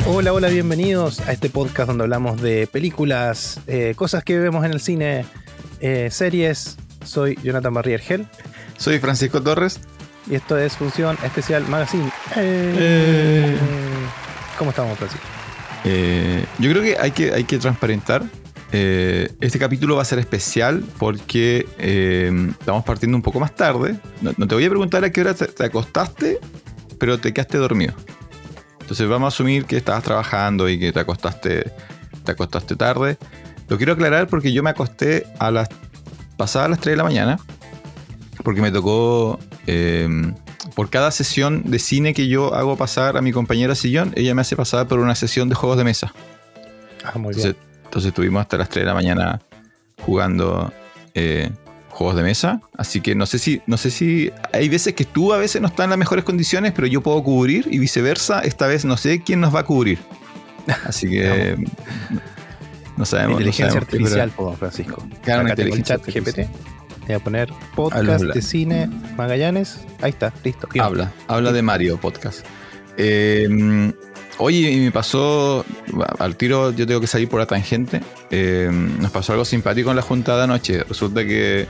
Hola, hola, bienvenidos a este podcast donde hablamos de películas, cosas que vemos en el cine, series. Soy Jonathan Barrier-Gel. Soy Francisco Torres. Y esto es Función Especial Magazine. ¿Cómo estamos, Francisco? Yo creo que hay que transparentar. Este capítulo va a ser especial porque estamos partiendo un poco más tarde. No te voy a preguntar a qué hora te acostaste, pero te quedaste dormido. Entonces vamos a asumir que estabas trabajando y que te acostaste tarde. Lo quiero aclarar porque yo me acosté pasadas las 3 de la mañana, porque me tocó, por cada sesión de cine que yo hago pasar a mi compañera Sillón, ella me hace pasar por una sesión de juegos de mesa. Muy bien. Entonces estuvimos hasta las 3 de la mañana jugando juegos de mesa. Así que no sé si hay veces que tú a veces no estás en las mejores condiciones, pero yo puedo cubrir y viceversa. Esta vez no sé quién nos va a cubrir. Así que no sabemos. Inteligencia artificial, Francisco. Claro, acá tengo el chat artificial. GPT. Voy a poner podcast de cine Magallanes. Ahí está, listo. Habla de Mario Podcast. Oye, y me pasó al tiro, yo tengo que salir por la tangente. Nos pasó algo simpático en la junta de anoche. Resulta que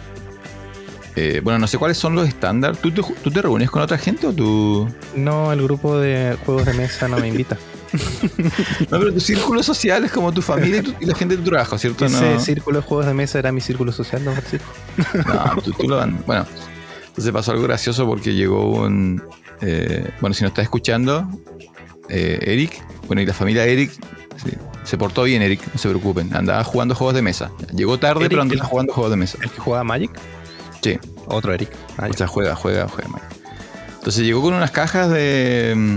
no sé cuáles son los estándares. ¿Tú te reúnes con otra gente o tú? No, el grupo de juegos de mesa no me invita. No, pero tu círculo social es como tu familia y la gente de tu trabajo, ¿cierto? Ese círculo de juegos de mesa era mi círculo social, ¿no, Francisco? No, tú lo dan. Bueno, entonces pasó algo gracioso porque llegó un... si nos estás escuchando, Eric, y la familia Eric, sí, se portó bien, Eric, no se preocupen. Andaba jugando juegos de mesa. Llegó tarde, Eric, pero andaba jugando juegos de mesa. ¿El que juega Magic? Sí. Otro Eric. O sea, juega Magic. Entonces llegó con unas cajas de...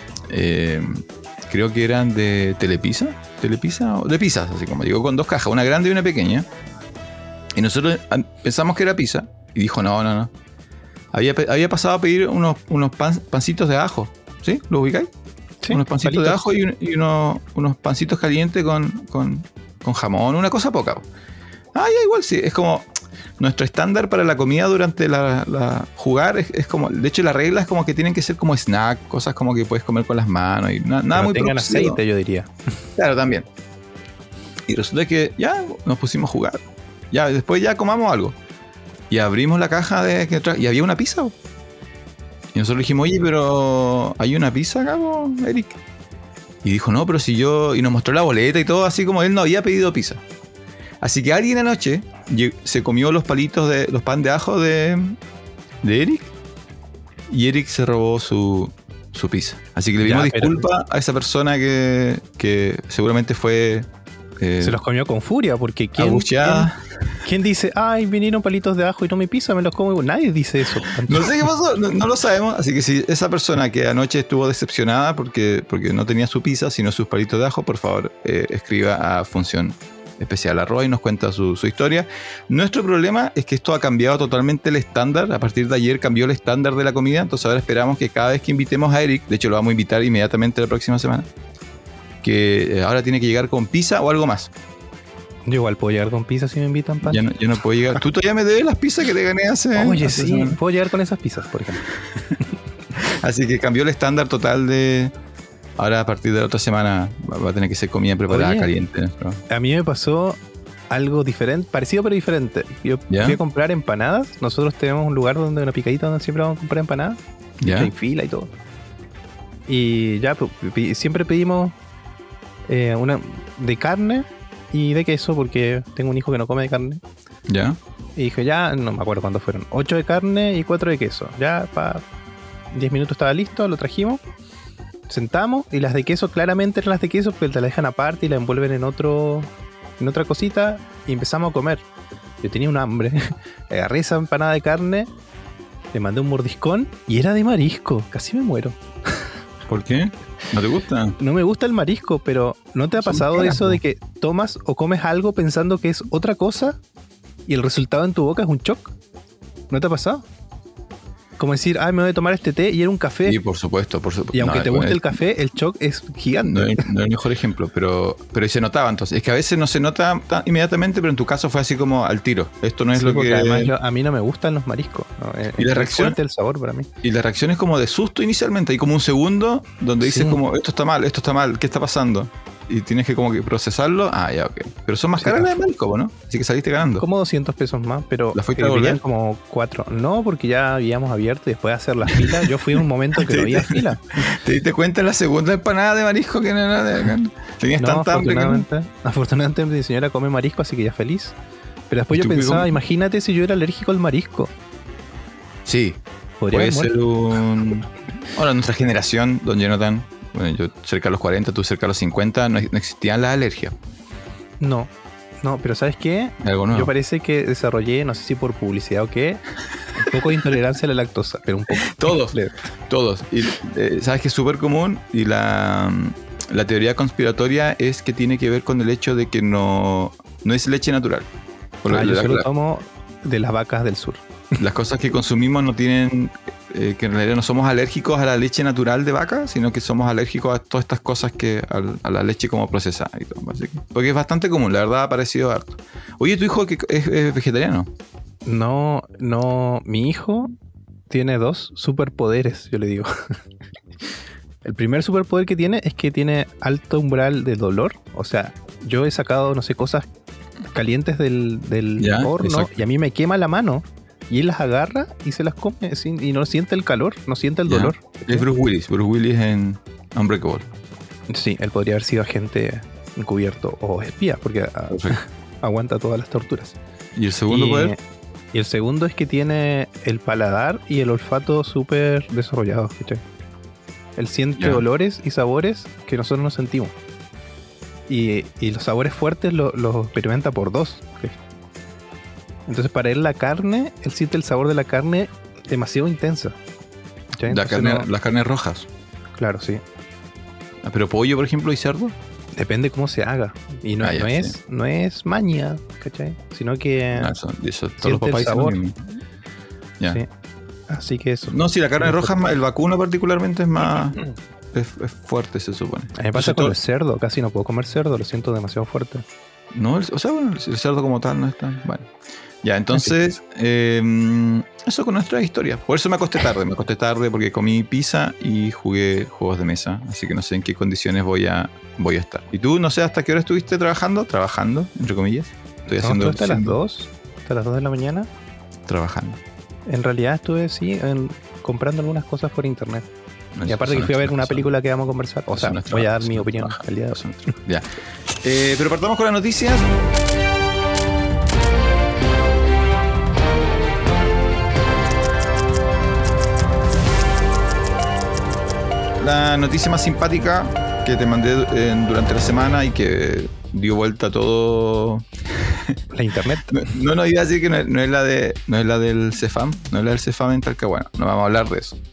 creo que eran de Telepizza o de pizzas, así como llegó con 2 cajas, una grande y una pequeña. Y nosotros pensamos que era pizza. Y dijo, no. Había pasado a pedir unos pancitos de ajo. ¿Sí? ¿Lo ubicáis? Sí, unos pancitos de ajo y unos pancitos calientes con jamón, una cosa poca. Ya igual sí, es como nuestro estándar para la comida durante la jugar es como, de hecho la regla es como que tienen que ser como snack, cosas como que puedes comer con las manos y nada muy tengan aceite, yo diría. Claro, también. Y resulta que ya nos pusimos a jugar. Ya, después ya comamos algo. Y abrimos la caja y había una pizza. Y nosotros dijimos, oye, pero ¿hay una pizza acá, Eric? Y dijo, no, pero si yo... Y nos mostró la boleta y todo, así como él no había pedido pizza. Así que alguien anoche se comió los pan de ajo de Eric. Y Eric se robó su pizza. Así que le pedimos disculpas a esa persona que seguramente fue... se los comió con furia, porque ¿quién dice, ay, vinieron palitos de ajo y no mi pizza, me los como? Nadie dice eso. No sé qué pasó, no lo sabemos. Así que si esa persona que anoche estuvo decepcionada porque no tenía su pizza, sino sus palitos de ajo, por favor, escriba a Función Especial @ y nos cuenta su historia. Nuestro problema es que esto ha cambiado totalmente el estándar. A partir de ayer cambió el estándar de la comida. Entonces ahora esperamos que cada vez que invitemos a Eric, de hecho lo vamos a invitar inmediatamente la próxima semana, que ahora tiene que llegar con pizza o algo más. Yo igual puedo llegar con pizza si me invitan, pan. Yo no puedo llegar. Tú todavía me debes las pizzas que te gané hace... Oye, sí, semana. Puedo llegar con esas pizzas, por ejemplo. Así que cambió el estándar total de... Ahora a partir de la otra semana va a tener que ser comida preparada caliente. ¿No? A mí me pasó algo diferente, parecido pero diferente. Yo fui a comprar empanadas. Nosotros tenemos un lugar donde una picadita donde siempre vamos a comprar empanadas. Hay fila y todo. Y ya, siempre pedimos una de carne y de queso, porque tengo un hijo que no come de carne. Ya. Y dije, no me acuerdo cuántos fueron. 8 de carne y 4 de queso. Ya, 10 minutos estaba listo, lo trajimos. Sentamos y las de queso claramente eran las de queso, porque te las dejan aparte y las envuelven en otra cosita y empezamos a comer. Yo tenía un hambre. Agarré esa empanada de carne, le mandé un mordiscón y era de marisco. Casi me muero. ¿Por qué? ¿No te gusta? No me gusta el marisco, pero ¿no te ha pasado eso de que tomas o comes algo pensando que es otra cosa y el resultado en tu boca es un shock? ¿No te ha pasado? como decir, me voy a tomar este té y era un café. Sí, por supuesto. Y aunque te guste el café, el shock es gigante. No es el mejor ejemplo, pero se notaba entonces. Es que a veces no se nota inmediatamente, pero en tu caso fue así como al tiro. Esto no es sí, lo que... Además a mí no me gustan los mariscos. ¿No? Y la reacción... el sabor para mí. Y la reacción es como de susto inicialmente. Hay como un segundo donde dices como, esto está mal, ¿qué está pasando? Y tienes que como que procesarlo. Ya, ok. Pero son más caras las de marisco, ¿no? Así que saliste ganando. Como 200 pesos más, pero ¿la fuiste a volver? Como 4. No, porque ya habíamos abierto y después de hacer la fila, yo fui en un momento que no había fila. ¿Te diste cuenta en la segunda empanada de marisco que no era de... Tenías tanta hambre que... Afortunadamente mi señora come marisco, así que ya feliz. Pero después yo pensaba, imagínate si yo era alérgico al marisco. Sí. Puede ser un... Ahora, nuestra generación, don Jonathan, bueno, yo cerca de los 40, tú cerca de los 50, no existían las alergias. No, pero ¿sabes qué? Algo nuevo. Yo parece que desarrollé, no sé si por publicidad o qué, un poco de intolerancia a la lactosa, pero un poco. Todos. Y sabes que es súper común y la teoría conspiratoria es que tiene que ver con el hecho de que no es leche natural. Yo solo tomo de las vacas del sur. Las cosas que consumimos no tienen... que en realidad no somos alérgicos a la leche natural de vaca, sino que somos alérgicos a todas estas cosas que a la leche como procesada y todo, porque es bastante común, la verdad ha parecido harto. Oye, ¿tu hijo que es vegetariano? No, mi hijo tiene 2 superpoderes, yo le digo. El primer superpoder que tiene es que tiene alto umbral de dolor. O sea, yo he sacado, no sé, cosas calientes del horno, exacto, y a mí me quema la mano. Y él las agarra y se las come y no siente el calor, no siente el dolor. Es Bruce Willis en Unbreakable. Sí, él podría haber sido agente encubierto o espía, porque aguanta todas las torturas. ¿Y el segundo poder? Y el segundo es que tiene el paladar y el olfato súper desarrollados, ¿cachai? Él siente olores y sabores que nosotros no sentimos. Y los sabores fuertes los experimenta por 2, ¿cachai? Entonces para él la carne, él siente el sabor de la carne demasiado intensa. Las carnes rojas. Claro, sí. Pero pollo, por ejemplo, y cerdo. Depende cómo se haga. Y no es maña, ¿cachai? Sino que eso todos los papás dicen. Sí. Así que eso. No, si la carne roja, el vacuno particularmente es más... es fuerte, se supone. A mí me pasa con el cerdo. Casi no puedo comer cerdo, lo siento demasiado fuerte. No, el cerdo como tal no es tan... Bueno. Ya, entonces, eso con nuestra historia. Por eso me acosté tarde porque comí pizza y jugué juegos de mesa. Así que no sé en qué condiciones voy a estar. ¿Y tú, no sé, hasta qué hora estuviste trabajando? Trabajando, entre comillas. Estoy haciendo... hasta las 2 de la mañana. Trabajando. En realidad estuve, sí, comprando algunas cosas por internet. Y aparte que fui a ver una película que vamos a conversar. O sea, voy a dar mi opinión el día de hoy. Ya. Pero partamos con las noticias. La noticia más simpática que te mandé durante la semana y que dio vuelta a todo... La internet. No iba a decir que no es la del Cefam, no es la del Cefam en Talcahuano, no vamos a hablar de eso.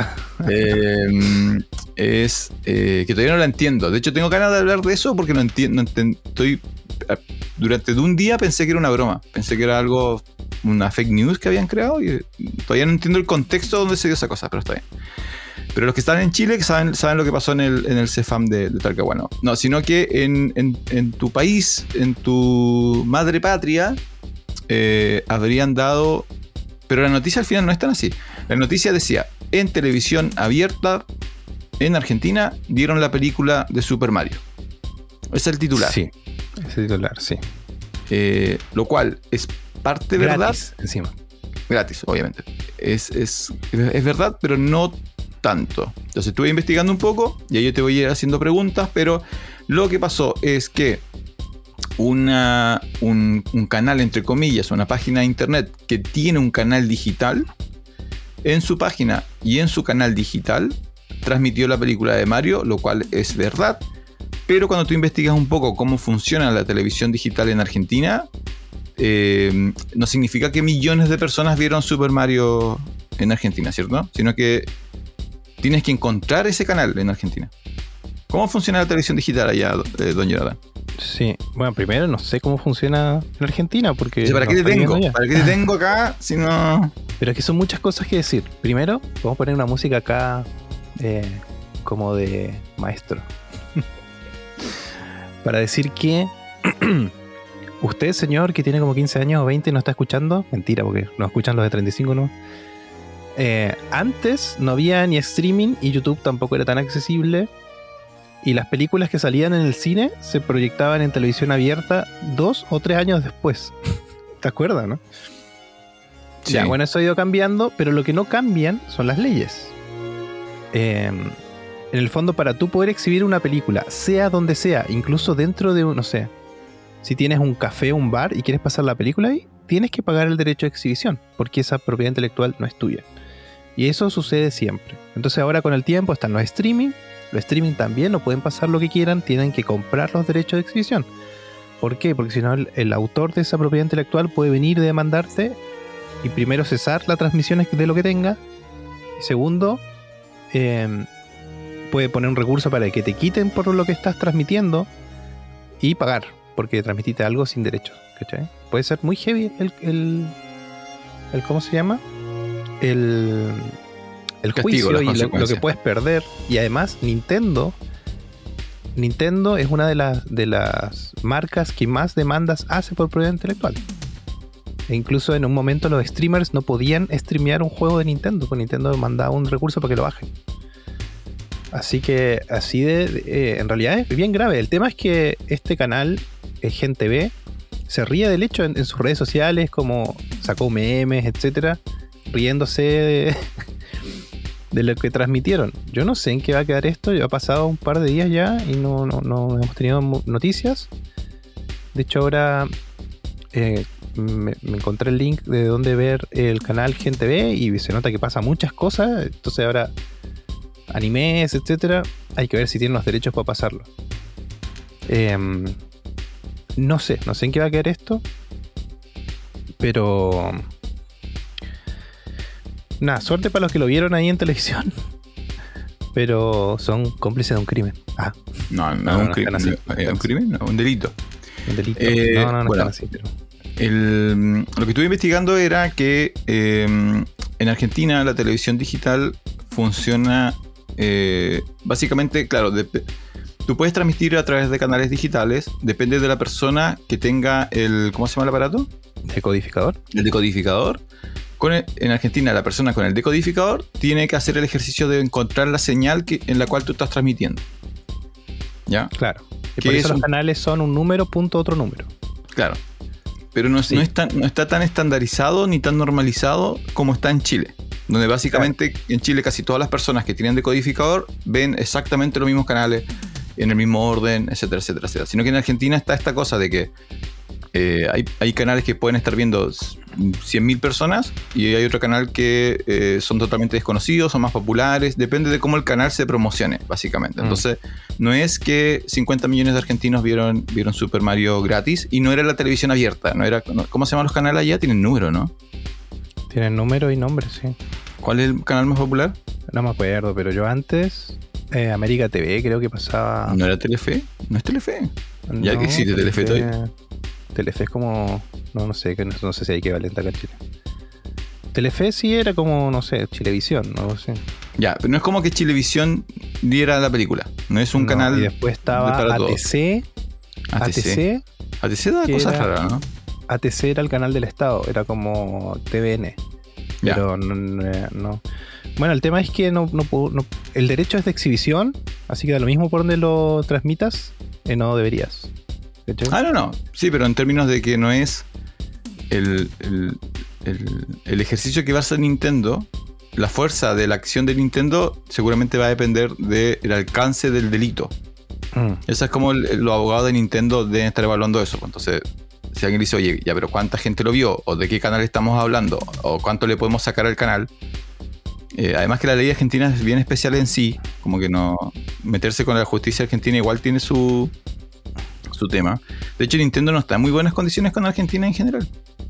Es que todavía no la entiendo. De hecho, tengo ganas de hablar de eso porque no entiendo. Durante un día pensé que era una broma. Pensé que era algo, una fake news que habían creado y todavía no entiendo el contexto donde se dio esa cosa, pero está bien. Pero los que están en Chile saben lo que pasó en el Cefam de Talcahuano. No, sino que en tu país, en tu madre patria, habrían dado... Pero la noticia al final no es tan así. La noticia decía, en televisión abierta, en Argentina, dieron la película de Super Mario. Ese es el titular. Sí, ese titular, sí. Lo cual es parte gratis, verdad. Encima. Gratis, obviamente. Es verdad, pero no tanto. Entonces estuve investigando un poco y ahí yo te voy a ir haciendo preguntas, pero lo que pasó es que un canal, entre comillas, una página de internet que tiene un canal digital, en su página y en su canal digital transmitió la película de Mario, lo cual es verdad, pero cuando tú investigas un poco cómo funciona la televisión digital en Argentina, no significa que millones de personas vieron Super Mario en Argentina, ¿cierto? Sino que tienes que encontrar ese canal en Argentina. ¿Cómo funciona la televisión digital allá, don Jonathan? Sí, bueno, primero no sé cómo funciona en Argentina porque... ¿Para qué te tengo? ¿Para qué te tengo acá si no...? Pero es que son muchas cosas que decir. Primero, vamos a poner una música acá como de maestro. Para decir que usted, señor, que tiene como 15 años o 20, no está escuchando. Mentira, porque no escuchan los de 35, ¿no? Antes no había ni streaming y YouTube tampoco era tan accesible. Y las películas que salían en el cine se proyectaban en televisión abierta 2 o 3 años después. ¿Te acuerdas, no? Sí. Ya, bueno, eso ha ido cambiando, pero lo que no cambian son las leyes. En el fondo, para tú poder exhibir una película, sea donde sea, incluso dentro de, no sé, si tienes un café, un bar y quieres pasar la película ahí, tienes que pagar el derecho de exhibición, porque esa propiedad intelectual no es tuya. Y eso sucede siempre. Entonces ahora con el tiempo están los streaming. Los streaming también no pueden pasar lo que quieran, tienen que comprar los derechos de exhibición. ¿Por qué? Porque si no el autor de esa propiedad intelectual puede venir y demandarte y primero cesar las transmisiones de lo que tenga y segundo puede poner un recurso para que te quiten por lo que estás transmitiendo y pagar porque transmitiste algo sin derechos, ¿cachai? Puede ser muy heavy el ¿cómo se llama? El castigo, juicio y lo que puedes perder. Y además Nintendo es una de las marcas que más demandas hace por propiedad intelectual. E incluso en un momento los streamers no podían streamear un juego de Nintendo, porque Nintendo mandaba un recurso para que lo bajen. Así que así en realidad es bien grave. El tema es que este canal, Gente B, se ríe del hecho en sus redes sociales, como sacó memes, etcétera, riéndose de lo que transmitieron. Yo no sé en qué va a quedar esto. Ya ha pasado un par de días ya y no hemos tenido noticias. De hecho ahora me encontré el link de donde ver el canal Gente B y se nota que pasa muchas cosas. Entonces ahora animes, etcétera, hay que ver si tienen los derechos para pasarlo. No sé en qué va a quedar esto, pero nada, suerte para los que lo vieron ahí en televisión. Pero son cómplices de un crimen. No es un crimen. ¿Un crimen? No, un delito. Un delito. No bueno, están así, pero... lo que estuve investigando era que en Argentina la televisión digital funciona básicamente, claro, tú puedes transmitir a través de canales digitales, depende de la persona que tenga el... ¿Cómo se llama el aparato? ¿Decodificador? El decodificador. En Argentina la persona con el decodificador tiene que hacer el ejercicio de encontrar la señal en la cual tú estás transmitiendo. ¿Ya? Claro. Y por eso los canales son un número, punto, otro número. Claro. Pero no está tan estandarizado ni tan normalizado como está en Chile. Donde básicamente en Chile casi todas las personas que tienen decodificador ven exactamente los mismos canales, en el mismo orden, etcétera, etcétera, etcétera. Sino que en Argentina está esta cosa de que hay canales que pueden estar viendo 100.000 personas y hay otro canal que son totalmente desconocidos, son más populares, depende de cómo el canal se promocione, básicamente. Entonces, no es que 50 millones de argentinos vieron Super Mario gratis y no era la televisión abierta, no era, ¿cómo se llaman los canales allá? Tienen número, ¿no? Tienen número y nombre, sí. ¿Cuál es el canal más popular? No me acuerdo, pero yo antes América TV creo que pasaba... ¿No era Telefe? ¿No es Telefe? Ya no, que existe Telefe todavía. Telefe es como... No sé si hay equivalente acá en Chile. Telefe sí era como, no sé, Chilevisión, no sé. Ya, pero no es como que Chilevisión diera la película. No es un canal... Y después estaba ATC. ATC da cosas raras, ¿no? ATC era el canal del Estado, era como TVN. Pero no. Bueno, el tema es que no, el derecho es de exhibición, así que da lo mismo por donde lo transmitas, no deberías. ¿Cachai? No. Sí, pero en términos de que no es el ejercicio que va a hacer Nintendo, la fuerza de la acción de Nintendo seguramente va a depender del alcance del delito. Eso es como los abogados de Nintendo deben estar evaluando eso. Entonces, si alguien dice, oye, ya, pero ¿cuánta gente lo vio? ¿O de qué canal estamos hablando? ¿O cuánto le podemos sacar al canal? Además que la ley argentina es bien especial en sí, como que no meterse con la justicia argentina igual tiene su tema. De hecho, Nintendo no está en muy buenas condiciones con Argentina en general.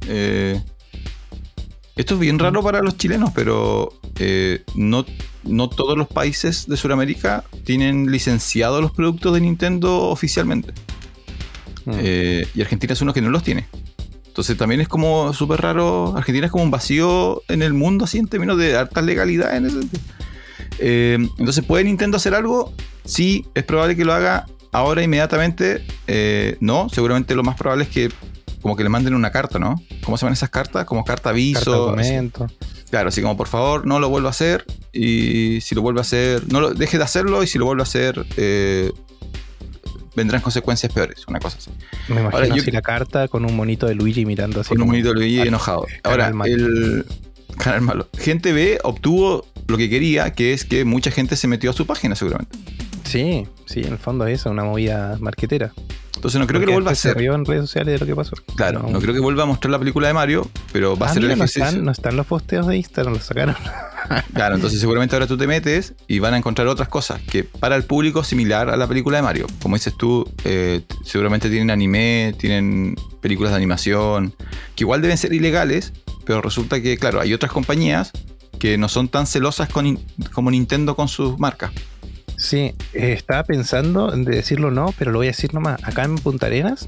Esto es bien raro para los chilenos, pero no todos los países de Sudamérica tienen licenciados los productos de Nintendo oficialmente. Y Argentina es uno que no los tiene. Entonces también es como súper raro. Argentina es como un vacío en el mundo, así en términos de altas legalidades en ese sentido. Entonces, ¿puede Nintendo hacer algo? Sí, es probable que lo haga ahora inmediatamente. No, seguramente lo más probable es que como que le manden una carta, ¿no? ¿Cómo se llaman esas cartas? Como carta aviso. Documento. Claro, así como por favor no lo vuelva a hacer, y si lo vuelve a hacer, no lo deje de hacerlo, y si lo vuelve a hacer vendrán consecuencias peores, una cosa así. Me imagino así la carta con un monito de Luigi mirando así. Con un monito de Luigi enojado. Ahora, el canal malo. Gente B obtuvo lo que quería, que es que mucha gente se metió a su página seguramente. Sí, en el fondo es eso, una movida marquetera. Entonces no creo que lo vuelva a hacer. Se rió en redes sociales de lo que pasó. Claro, no creo que vuelva a mostrar la película de Mario, pero va a ser el ejercicio. No están los posteos de Instagram, los sacaron. Claro, entonces seguramente ahora tú te metes y van a encontrar otras cosas que para el público similar a la película de Mario. Como dices tú, seguramente tienen anime, tienen películas de animación, que igual deben ser ilegales, pero resulta que, claro, hay otras compañías que no son tan celosas como Nintendo con sus marcas. Sí, estaba pensando en decirlo no, pero lo voy a decir nomás. Acá en Punta Arenas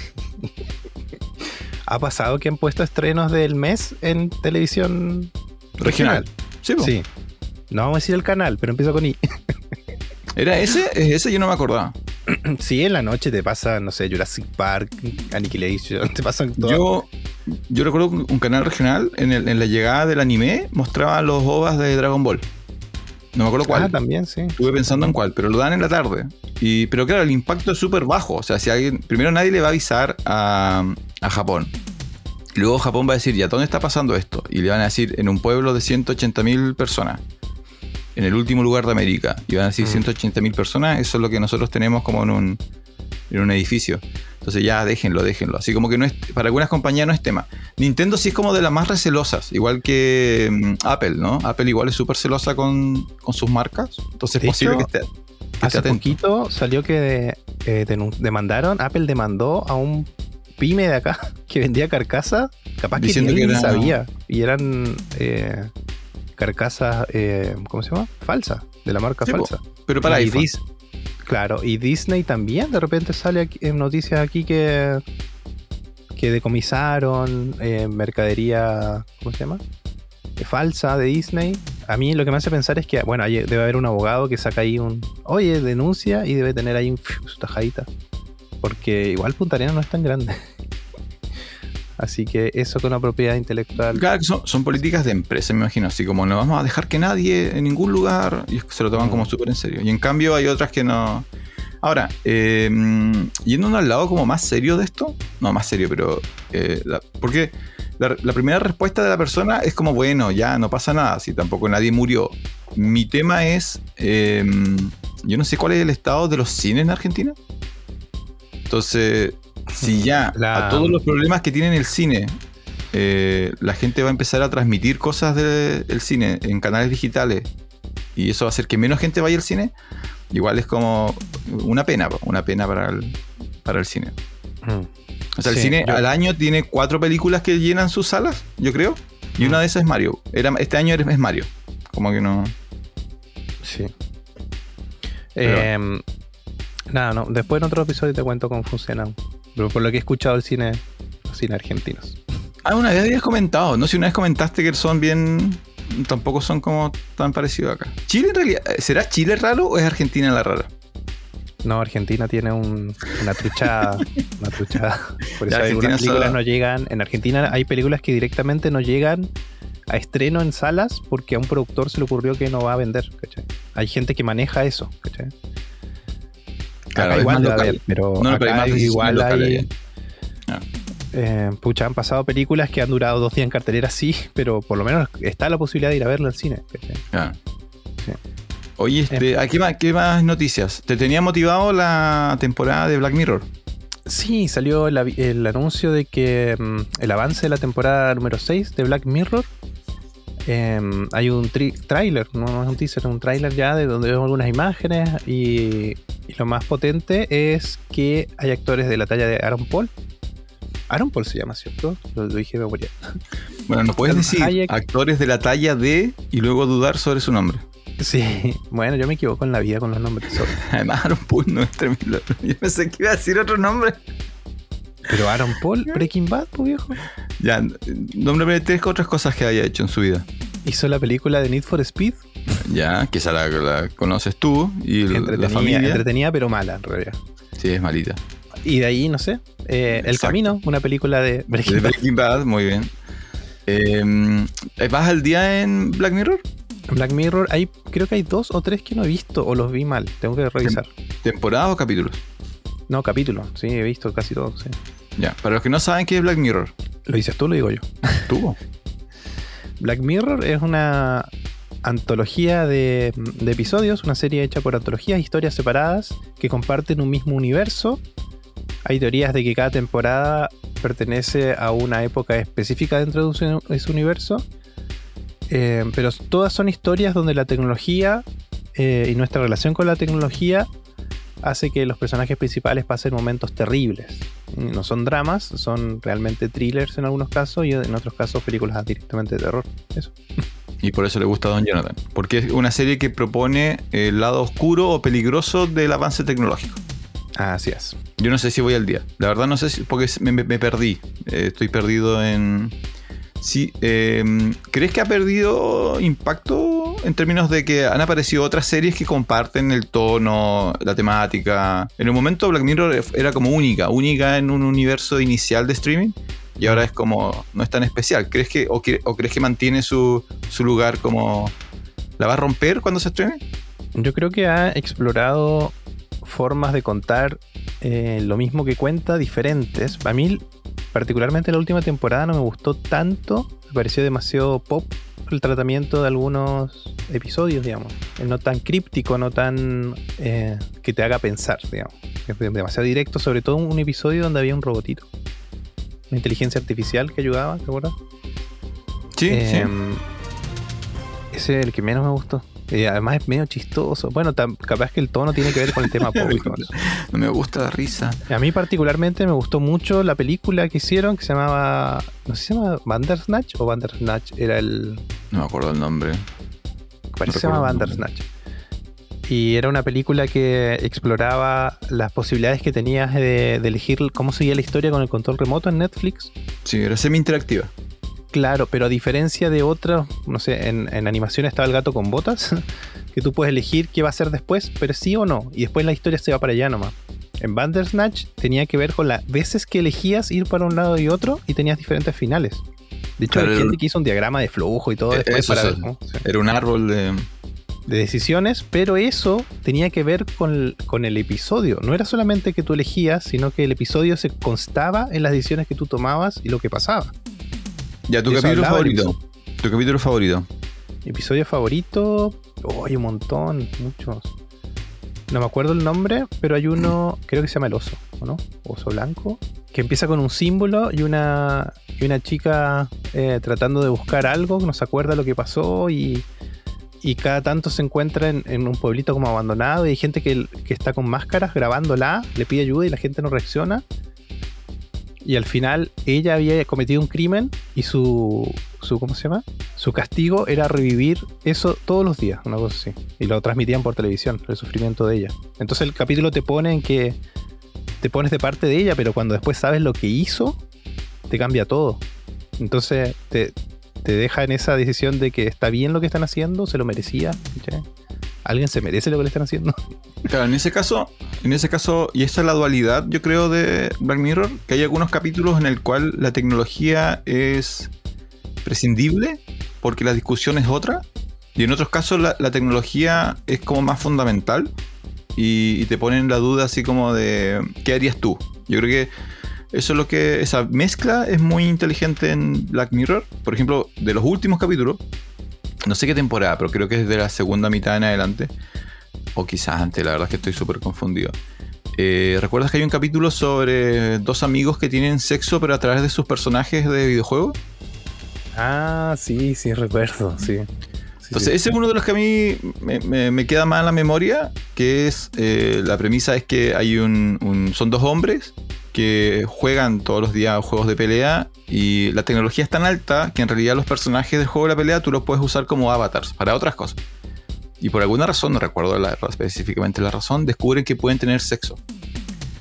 ha pasado que han puesto estrenos del mes en televisión regional. Sí. No vamos a decir el canal, pero empieza con I. ¿Era ese? Ese yo no me acordaba. Sí, en la noche te pasa, no sé, Jurassic Park, Annihilation, te pasan todo. Yo recuerdo un canal regional en la llegada del anime mostraba los OVAs de Dragon Ball. No me acuerdo cuál. También, sí. Estuve pensando en cuál, pero lo dan en la tarde. Pero claro, el impacto es súper bajo. O sea, si alguien... Primero nadie le va a avisar a Japón. Luego Japón va a decir, ¿ya dónde está pasando esto? Y le van a decir, en un pueblo de 180.000 personas. En el último lugar de América. Y van a decir 180.000 personas. Eso es lo que nosotros tenemos como en un edificio. Entonces ya déjenlo. Así como que no es, para algunas compañías no es tema. Nintendo sí es como de las más recelosas, igual que Apple, ¿no? Apple igual es súper celosa con sus marcas. Entonces es posible que esté hace atento. Poquito salió que demandaron, Apple demandó a un pyme de acá que vendía carcasas, capaz que ni sabía. Y eran carcasas, ¿cómo se llama? Falsas, de la marca falsa. Pero para iPhone. Claro, y Disney también, de repente sale aquí, en noticias aquí que decomisaron mercadería, ¿cómo se llama? Falsa de Disney. A mí lo que me hace pensar es que, bueno, debe haber un abogado que saca ahí oye, denuncia, y debe tener ahí su tajadita. Porque igual Punta Arenas no es tan grande. Así que eso con la propiedad intelectual. Claro, son políticas de empresa, me imagino. Así como no vamos a dejar que nadie en ningún lugar, y se lo toman como súper en serio. Y en cambio hay otras que no. Ahora, yendo al lado como más serio de esto, no más serio, pero porque la primera respuesta de la persona es como, bueno, ya no pasa nada, si tampoco nadie murió. Mi tema es, yo no sé cuál es el estado de los cines en Argentina. Entonces, si ya a todos los problemas que tiene el cine, la gente va a empezar a transmitir cosas del cine en canales digitales, y eso va a hacer que menos gente vaya al cine, igual es como una pena para el cine. O sea, el cine al año tiene 4 películas que llenan sus salas, yo creo, y una de esas es Mario. Este año es Mario. Como que no... Sí. Nada, no. Después en otro episodio te cuento cómo funcionan. Pero por lo que he escuchado los cines argentinos. Una vez habías comentado, no sé si una vez comentaste que son bien... Tampoco son como tan parecidos acá. Chile en realidad, ¿será Chile raro o es Argentina la rara? No, Argentina tiene una truchada. Por eso algunas películas no llegan. En Argentina hay películas que directamente no llegan a estreno en salas porque a un productor se le ocurrió que no va a vender, ¿cachai? Hay gente que maneja eso, ¿cachai? Claro, acá igual debe haber, pero no, acá hay igual hay... han pasado películas que han durado 2 días en cartelera, sí, pero por lo menos está la posibilidad de ir a verla al cine, ¿cachai? Sí. Oye, ¿qué más noticias? ¿Te tenía motivado la temporada de Black Mirror? Sí, salió el anuncio de que el avance de la temporada número 6 de Black Mirror. Hay un tráiler, no es un teaser, es un tráiler ya de donde vemos algunas imágenes, y lo más potente es que hay actores de la talla de Aaron Paul. Aaron Paul se llama, ¿cierto? Lo dije de memoria. Bueno, no puedes decir actores de la talla de y luego dudar sobre su nombre. Sí, bueno, yo me equivoco en la vida con los nombres. Además, Aaron Paul no es tremendo. Yo pensé que iba a decir otro nombre. Pero Aaron Paul, Breaking Bad, pues viejo. Ya, nómbrame 3 otras cosas que haya hecho en su vida. Hizo la película de Need for Speed. Ya, que esa la conoces tú y la familia. Entretenida, pero mala, en realidad. Sí, es malita. Y de ahí, no sé, El Camino, una película de Breaking Bad, muy bien. ¿Vas al día en Black Mirror? Black Mirror, creo que hay 2 o 3 que no he visto o los vi mal, tengo que revisar. ¿Temporada o capítulos? No, capítulos, sí, he visto casi todos, sí. Ya, para los que no saben qué es Black Mirror. ¿Lo dices tú o lo digo yo? ¿Tú? Black Mirror es una antología de episodios, una serie hecha por antologías, historias separadas que comparten un mismo universo. Hay teorías de que cada temporada pertenece a una época específica dentro de su universo, pero todas son historias donde la tecnología y nuestra relación con la tecnología hace que los personajes principales pasen momentos terribles. No son dramas, son realmente thrillers en algunos casos y en otros casos películas directamente de terror. Eso. Y por eso le gusta a Don Jonathan, porque es una serie que propone el lado oscuro o peligroso del avance tecnológico. Así es. Yo no sé si voy al día. La verdad no sé si, porque me perdí. Estoy perdido en... Sí, ¿crees que ha perdido impacto en términos de que han aparecido otras series que comparten el tono, la temática? En un momento Black Mirror era como única en un universo inicial de streaming y ahora es como, no es tan especial. ¿Crees que, o crees que mantiene su lugar como... ¿La va a romper cuando se estrene? Yo creo que ha explorado formas de contar lo mismo que cuenta, diferentes. A mí, particularmente la última temporada, no me gustó tanto. Me pareció demasiado pop el tratamiento de algunos episodios, digamos. No tan críptico, no tan que te haga pensar, digamos. Es demasiado directo, sobre todo un episodio donde había un robotito. Una inteligencia artificial que ayudaba, ¿te acuerdas? Sí, sí. Ese es el que menos me gustó. Además es medio chistoso. Bueno, capaz que el tono tiene que ver con el tema público. No me gusta la risa. A mí particularmente me gustó mucho la película que hicieron, que se llamaba... No sé si se llama Bandersnatch o Bandersnatch era el... No me acuerdo el nombre. Parece que se llama Bandersnatch. Y era una película que exploraba las posibilidades que tenías de elegir cómo seguía la historia con el control remoto en Netflix. Sí, era semi-interactiva. Claro, pero a diferencia de otros, no sé, en animación estaba el gato con botas, que tú puedes elegir qué va a hacer después, pero sí o no, y después la historia se va para allá nomás. En Bandersnatch tenía que ver con las veces que elegías ir para un lado y otro y tenías diferentes finales. De hecho, hay gente que hizo un diagrama de flujo y todo después eso, para ver, ¿no? Sí. Era un árbol de decisiones, pero eso tenía que ver con el episodio. No era solamente que tú elegías, sino que el episodio se constaba en las decisiones que tú tomabas y lo que pasaba. Ya, ¿tu capítulo favorito? ¿Tu capítulo favorito? Mi episodio favorito... hay un montón, muchos. No me acuerdo el nombre, pero hay uno, creo que se llama El Oso, ¿o no? Oso Blanco. Que empieza con un símbolo y una chica tratando de buscar algo, que no se acuerda lo que pasó y cada tanto se encuentra en un pueblito como abandonado y hay gente que está con máscaras grabándola, le pide ayuda y la gente no reacciona. Y al final ella había cometido un crimen y su ¿cómo se llama? Su castigo era revivir eso todos los días, una cosa así. Y lo transmitían por televisión, el sufrimiento de ella. Entonces el capítulo te pone en que te pones de parte de ella, pero cuando después sabes lo que hizo, te cambia todo. Entonces te deja en esa decisión de que está bien lo que están haciendo, se lo merecía. ¿Sí? ¿Alguien se merece lo que le están haciendo? Claro, en ese caso, y esta es la dualidad, yo creo, de Black Mirror, que hay algunos capítulos en el cual la tecnología es prescindible porque la discusión es otra, y en otros casos la tecnología es como más fundamental y te ponen la duda así como de ¿qué harías tú? Yo creo que eso es lo que... Esa mezcla es muy inteligente en Black Mirror. Por ejemplo, de los últimos capítulos, no sé qué temporada, pero creo que es de la segunda mitad en adelante, o quizás antes, la verdad es que estoy súper confundido. ¿Recuerdas que hay un capítulo sobre dos amigos que tienen sexo pero a través de sus personajes de videojuegos? Ah, sí, recuerdo, sí. Entonces ese es uno de los que a mí me queda más en la memoria, que es la premisa es que hay son dos hombres que juegan todos los días juegos de pelea y la tecnología es tan alta que en realidad los personajes del juego de la pelea tú los puedes usar como avatars para otras cosas. Y por alguna razón, no recuerdo específicamente la razón, descubren que pueden tener sexo.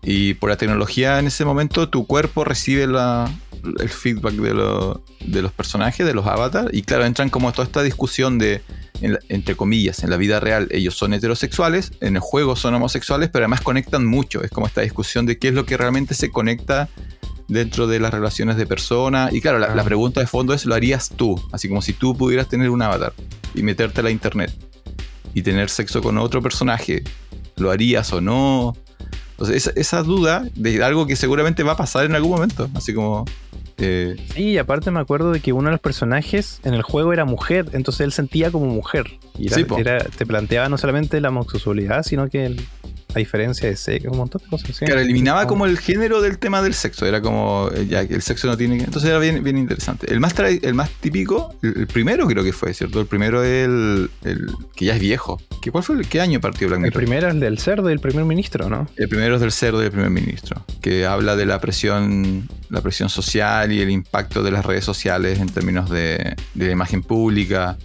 Y por la tecnología en ese momento, tu cuerpo recibe el feedback de los personajes, de los avatars. Y claro, entran como toda esta discusión de, entre comillas, en la vida real ellos son heterosexuales, en el juego son homosexuales, pero además conectan mucho. Es como esta discusión de qué es lo que realmente se conecta dentro de las relaciones de personas. Y claro, la pregunta de fondo es, ¿lo harías tú? Así como si tú pudieras tener un avatar y meterte a la internet y tener sexo con otro personaje, ¿lo harías o no? Entonces esa duda de algo que seguramente va a pasar en algún momento, así como... Sí, y aparte me acuerdo de que uno de los personajes en el juego era mujer, entonces él sentía como mujer. Y te planteaba no solamente la homosexualidad, sino que la diferencia de sexo, un montón de cosas. ¿Sí? Claro, eliminaba como el género del tema del sexo, era como ya que el sexo no tiene que... Entonces era bien, bien interesante. El más típico, el primero creo que fue, ¿cierto? El primero es el que ya es viejo. ¿Qué año partió Black Mirror? El primero es el del cerdo y el primer ministro, ¿no? El primero es del cerdo y el primer ministro, que habla de la presión social y el impacto de las redes sociales en términos de la imagen pública.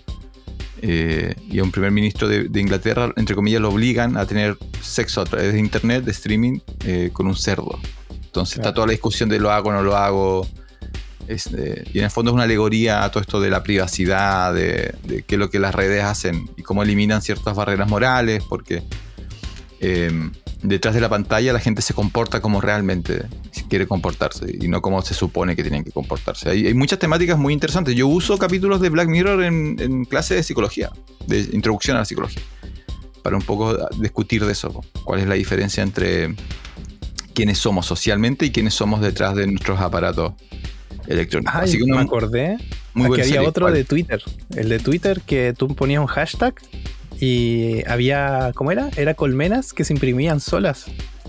Y a un primer ministro de Inglaterra, entre comillas, lo obligan a tener sexo a través de internet, de streaming, con un cerdo. Entonces está toda la discusión de lo hago o no lo hago. Y en el fondo es una alegoría a todo esto de la privacidad, de qué es lo que las redes hacen y cómo eliminan ciertas barreras morales, porque detrás de la pantalla la gente se comporta como realmente quiere comportarse y no como se supone que tienen que comportarse. Hay muchas temáticas muy interesantes. Yo uso capítulos de Black Mirror en clases de psicología, de introducción a la psicología, para un poco discutir de eso. ¿Cuál es la diferencia entre quiénes somos socialmente y quiénes somos detrás de nuestros aparatos electrónicos? Así que me acordé que había otro de Twitter. El de Twitter que tú ponías un hashtag y había, ¿cómo era? Era colmenas que se imprimían solas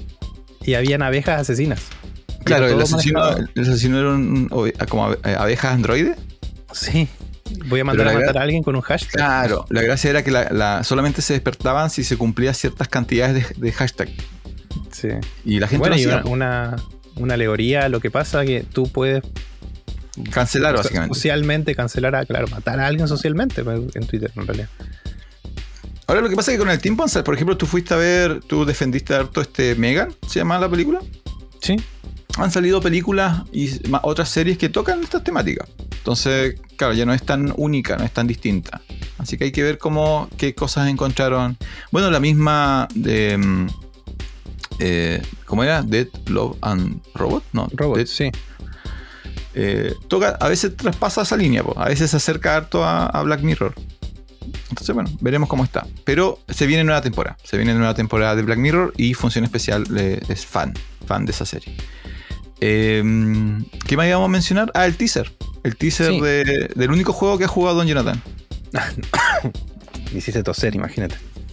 y habían abejas asesinas. Claro, el asesino eran como abejas androides. Sí. Voy a mandar a matar a alguien con un hashtag. Claro, la gracia era que solamente se despertaban si se cumplían ciertas cantidades de hashtag. Sí. Y la gente una alegoría a lo que pasa que tú puedes cancelar básicamente. Socialmente cancelar matar a alguien socialmente en Twitter en realidad. Ahora lo que pasa es que con el tiempo, por ejemplo, tú defendiste harto Megan, ¿se llama la película? Sí. Han salido películas y otras series que tocan estas temáticas. Entonces, claro, ya no es tan única, no es tan distinta. Así que hay que ver qué cosas encontraron. Bueno, la misma de... ¿cómo era? Dead, Love and Robot. No, Robot, Dead, sí. Toca, a veces traspasa esa línea, a veces se acerca harto a Black Mirror. Entonces, bueno, veremos cómo está. Pero se viene nueva temporada. Se viene nueva temporada de Black Mirror y Función Especial es fan de esa serie. ¿Qué más íbamos a mencionar? El teaser. El teaser sí. Del único juego que ha jugado Don Jonathan. Me hiciste toser, imagínate.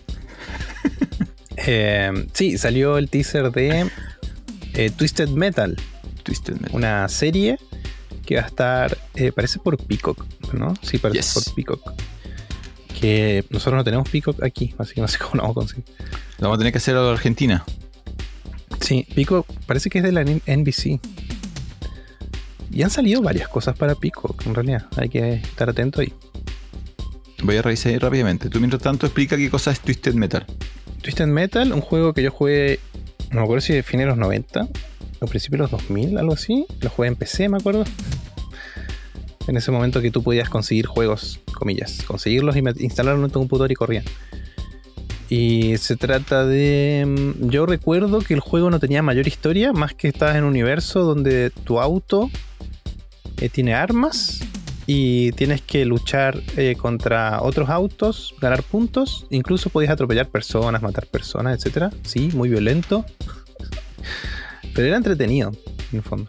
Sí, salió el teaser de Twisted Metal. Una serie que va a estar, parece por Peacock, ¿no? Sí, parece por Peacock. Que nosotros no tenemos Peacock aquí, así que no sé cómo lo vamos a conseguir. Lo vamos a tener que hacer a la Argentina. Sí, Peacock parece que es de la NBC. Y han salido varias cosas para Peacock, en realidad. Hay que estar atento ahí. Voy a revisar ahí rápidamente. Tú, mientras tanto, explica qué cosa es Twisted Metal. Twisted Metal, un juego que yo jugué, no me acuerdo si de fines de los 90 o principios de los 2000, algo así. Lo jugué en PC, me acuerdo. En ese momento que tú podías conseguir juegos, comillas, conseguirlos y instalarlos en tu computador y corrían. Y se trata de... Yo recuerdo que el juego no tenía mayor historia, más que estabas en un universo donde tu auto tiene armas y tienes que luchar contra otros autos, ganar puntos. Incluso podías atropellar personas, matar personas, etc. Sí, muy violento. Pero era entretenido, en el fondo.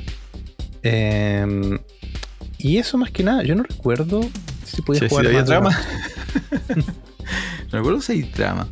Y eso más que nada, yo no recuerdo si podías jugar. ¿Había trama? No recuerdo si hay trama.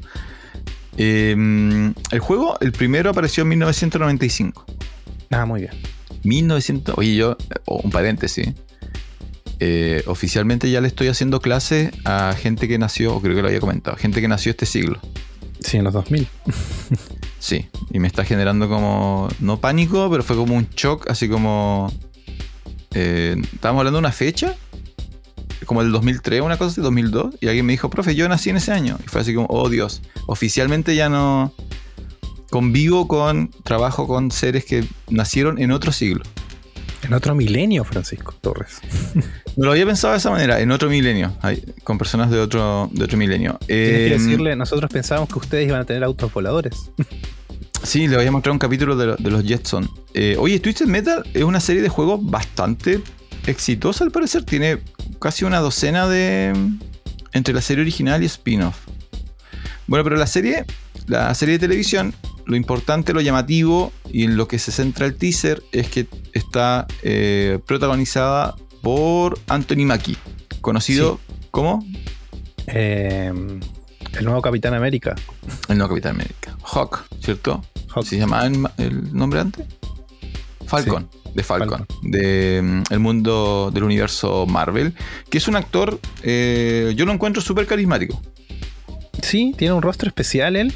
El juego, el primero apareció en 1995. Ah, muy bien. 1900. Oye, un paréntesis. Oficialmente ya le estoy haciendo clases a gente que nació, o creo que lo había comentado, gente que nació este siglo. Sí, en los 2000. Sí, y me está generando como, no pánico, pero fue como un shock, así como... estábamos hablando de una fecha, como el 2003, una cosa así, 2002, y alguien me dijo, profe, yo nací en ese año. Y fue así como, oh Dios, oficialmente ya no trabajo con seres que nacieron en otro siglo. En otro milenio, Francisco Torres. No lo había pensado de esa manera, en otro milenio, con personas de otro milenio. Tienes que decirle, nosotros pensábamos que ustedes iban a tener autos voladores. Sí, le voy a mostrar un capítulo de los Jetson. Oye, Twisted Metal es una serie de juegos bastante exitosa al parecer. Tiene casi una docena entre la serie original y spin-off. Bueno, pero la serie de televisión, lo importante, lo llamativo y en lo que se centra el teaser es que está protagonizada por Anthony Mackie, conocido como el nuevo Capitán América. El nuevo Capitán América. Hawk, ¿cierto? Hawk. ¿Se llamaba el nombre antes? Falcon. Sí. De Falcon. De el mundo del universo Marvel. Que es un actor, yo lo encuentro súper carismático. Sí, tiene un rostro especial él.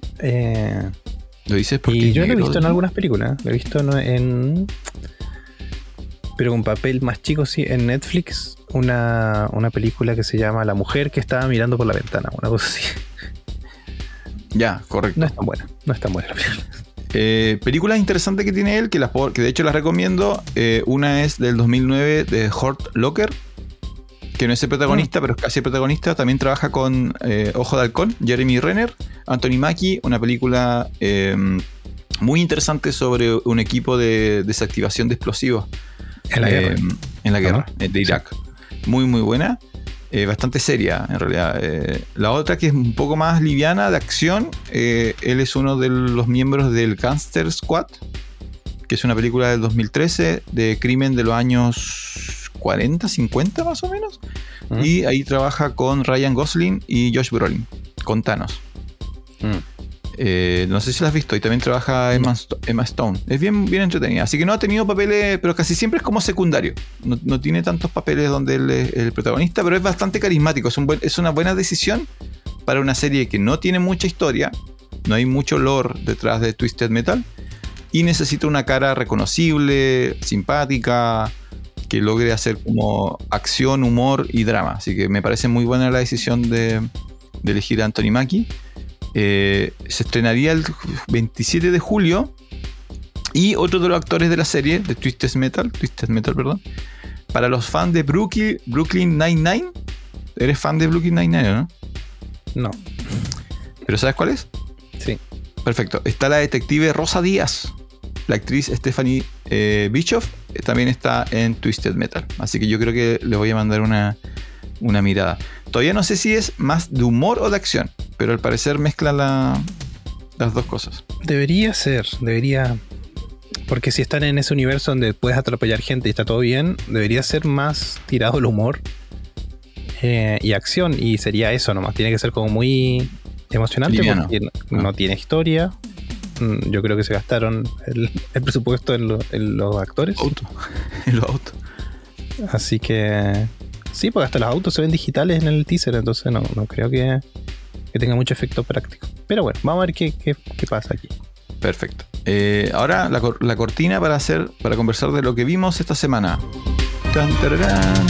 Lo dices porque... Y yo lo he visto en algunas películas. Lo he visto en... Pero con papel más chico, sí. En Netflix, una película que se llama La mujer que estaba mirando por la ventana. Una cosa así. Ya, correcto. No es tan buena la película. Películas interesantes que tiene él, que de hecho las recomiendo. Una es del 2009 de Hurt Locker, que no es el protagonista, pero es casi el protagonista. También trabaja con Ojo de Halcón, Jeremy Renner, Anthony Mackie. Una película muy interesante sobre un equipo de desactivación de explosivos en la guerra de Irak. Sí. Muy, muy buena. Bastante seria, en realidad. La otra, que es un poco más liviana, de acción. Él es uno de los miembros del Gangster Squad, que es una película del 2013 de crimen de los años 40, 50 más o menos. Y ahí trabaja con Ryan Gosling y Josh Brolin, con Thanos. No sé si la has visto. Y también trabaja Emma Stone. Es bien, bien entretenida. Así que no ha tenido papeles, pero casi siempre es como secundario. No tiene tantos papeles donde él es el protagonista, pero es bastante carismático. Es una buena decisión para una serie que no tiene mucha historia. No hay mucho lore detrás de Twisted Metal. Y necesita una cara reconocible, simpática, que logre hacer como acción, humor y drama. Así que me parece muy buena la decisión de elegir a Anthony Mackie. Se estrenaría el 27 de julio. Y otro de los actores de la serie de Twisted Metal, para los fans de Brooklyn Nine-Nine. ¿Eres fan de Brooklyn Nine-Nine o no? No. ¿Pero sabes cuál es? Sí. Perfecto. Está la detective Rosa Díaz. La actriz Stephanie Bischoff también está en Twisted Metal. Así que yo creo que le voy a mandar una mirada. Todavía no sé si es más de humor o de acción, pero al parecer mezcla las dos cosas. Debería. Porque si están en ese universo donde puedes atropellar gente y está todo bien, debería ser más tirado el humor y acción. Y sería eso nomás. Tiene que ser como muy emocionante. Liviano. Porque no tiene historia. Yo creo que se gastaron el presupuesto en los actores. En los autos. Así que... Sí, porque hasta los autos se ven digitales en el teaser, entonces no creo que tenga mucho efecto práctico. Pero bueno, vamos a ver qué pasa aquí. Perfecto. Ahora la cortina para conversar de lo que vimos esta semana. ¡Tan, tararán!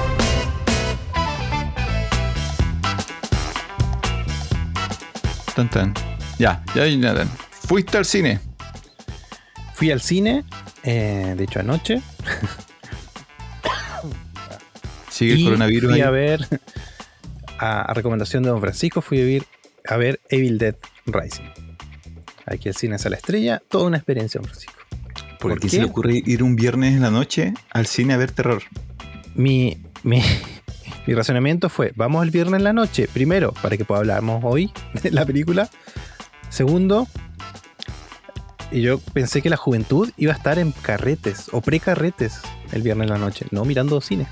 ¡Tan, tan! Ya, Jonathan. ¿Fuiste al cine? Fui al cine, de hecho anoche. Sigue el coronavirus. Fui a ver, a recomendación de Don Francisco, fui a ver Evil Dead Rising. Aquí el cine es a la estrella, toda una experiencia, Don Francisco. ¿Por qué se le ocurre ir un viernes en la noche al cine a ver terror? Mi razonamiento fue, vamos el viernes en la noche, primero, para que podamos hoy de la película. Segundo, y yo pensé que la juventud iba a estar en carretes o pre-carretes el viernes en la noche, no mirando cine.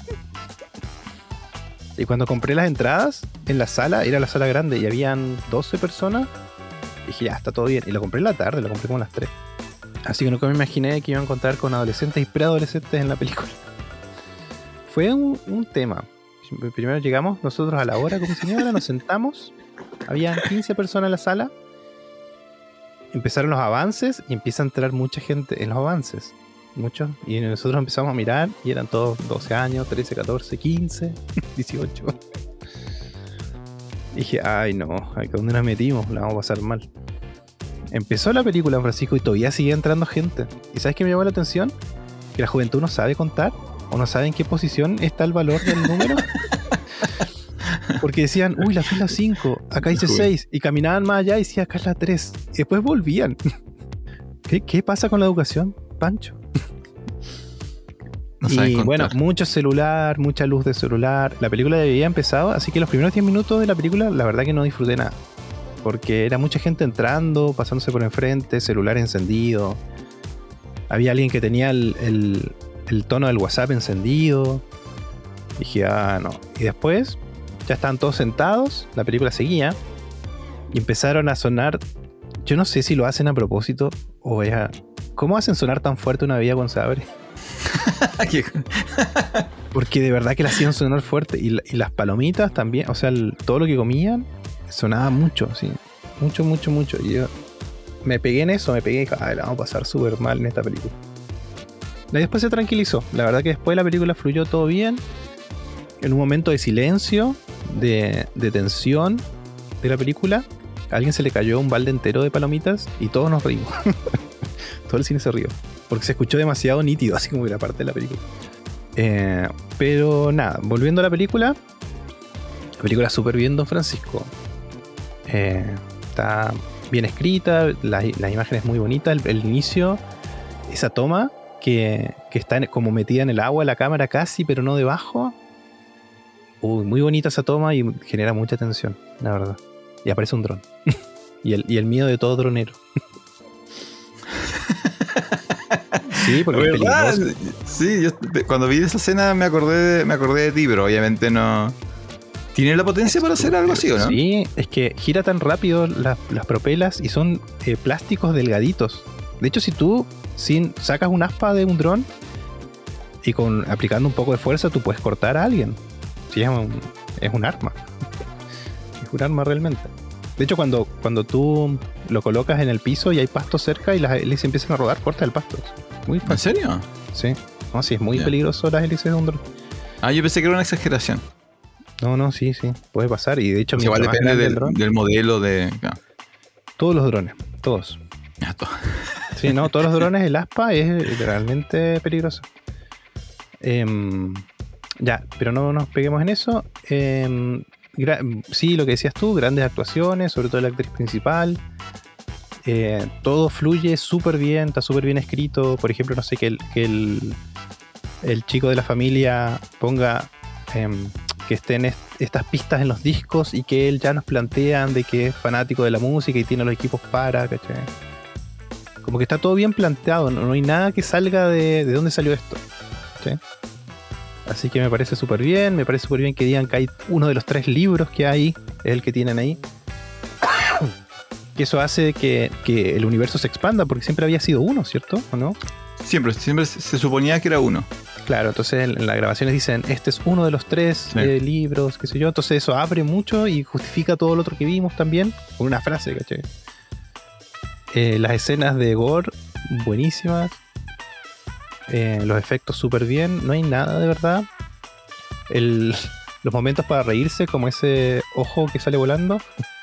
Y cuando compré las entradas en la sala, era la sala grande y habían 12 personas, dije ya, está todo bien. Y lo compré en la tarde, lo compré como a las 3. Así que nunca me imaginé que iba a encontrar con adolescentes y preadolescentes en la película. Fue un tema. Primero llegamos nosotros a la hora como señora, nos sentamos, habían 15 personas en la sala, empezaron los avances y empieza a entrar mucha gente en los avances. Muchos, y nosotros empezamos a mirar y eran todos 12 años, 13, 14, 15, 18. Dije, ay no, ¿a dónde nos metimos? La vamos a pasar mal. Empezó la película, Francisco, y todavía sigue entrando gente. ¿Y sabes qué me llamó la atención? Que la juventud no sabe contar o no sabe en qué posición está el valor del número. Porque decían, uy, la fila 5, acá dice 6, y caminaban más allá y decían, acá es la 3. Y después volvían. ¿Qué pasa con la educación, Pancho? No saben y contar. bueno, mucho celular, mucha luz de celular. La película había empezado, así que los primeros 10 minutos de la película, la verdad que no disfruté nada. Porque era mucha gente entrando, pasándose por enfrente, celular encendido. Había alguien que tenía el tono del WhatsApp encendido. Dije, no. Y después, ya estaban todos sentados, la película seguía, y empezaron a sonar. Yo no sé si lo hacen a propósito o es a... ¿Cómo hacen sonar tan fuerte una bebida cuando se abre? Porque de verdad que la hacían sonar fuerte. Y las palomitas también, o sea, todo lo que comían sonaba mucho, sí. Mucho. Y yo me pegué en eso, y dije, la vamos a pasar súper mal en esta película. Y después se tranquilizó. La verdad que después la película fluyó todo bien. En un momento de silencio, de tensión de la película, a alguien se le cayó un balde entero de palomitas y todos nos reímos. Todo el cine se rió. Porque se escuchó demasiado nítido, así como que era parte de la película. Pero nada, volviendo a la película súper bien, Don Francisco. Está bien escrita, la imagen es muy bonita, el inicio, esa toma que está como metida en el agua la cámara casi, pero no debajo. Muy bonita esa toma y genera mucha tensión, la verdad. Y aparece un dron. y el miedo de todo dronero. Sí, porque es peligroso. Sí, yo cuando vi esa escena me acordé de ti, pero obviamente no. ¿Tiene la potencia para hacer algo así o no? Sí, es que gira tan rápido las propelas y son plásticos delgaditos. De hecho, si tú sacas un aspa de un dron y aplicando un poco de fuerza, tú puedes cortar a alguien. Sí, es un arma. Es un arma realmente. De hecho, cuando tú lo colocas en el piso y hay pasto cerca y las hélices empiezan a rodar, corta el pasto. Muy fácil. ¿En serio? Sí. No, sí, es muy peligroso las hélices de un dron. Yo pensé que era una exageración. No, sí, puede pasar. Y de hecho, igual depende del modelo de... Claro. Todos los drones, todos. Sí, no, todos los drones, el aspa es realmente peligroso. Ya, pero no nos peguemos en eso. Sí, lo que decías tú, grandes actuaciones, sobre todo la actriz principal. Todo fluye súper bien, está súper bien escrito. Por ejemplo, no sé, que el chico de la familia ponga que estén estas pistas en los discos y que él ya nos plantean de que es fanático de la música y tiene los equipos ¿cachai? Como que está todo bien planteado, no hay nada que salga de dónde salió esto, ¿cachai? Así que me parece súper bien que digan que hay uno de los 3 libros que hay, es el que tienen ahí. Que eso hace que el universo se expanda, porque siempre había sido uno, ¿cierto? ¿O no? Siempre se suponía que era uno. Claro, entonces en las grabaciones dicen, este es uno de los 3 libros, qué sé yo. Entonces eso abre mucho y justifica todo lo otro que vimos también, con una frase, ¿cachai? Las escenas de gore, buenísimas. Los efectos súper bien, no hay nada de verdad. Los momentos para reírse, como ese ojo que sale volando.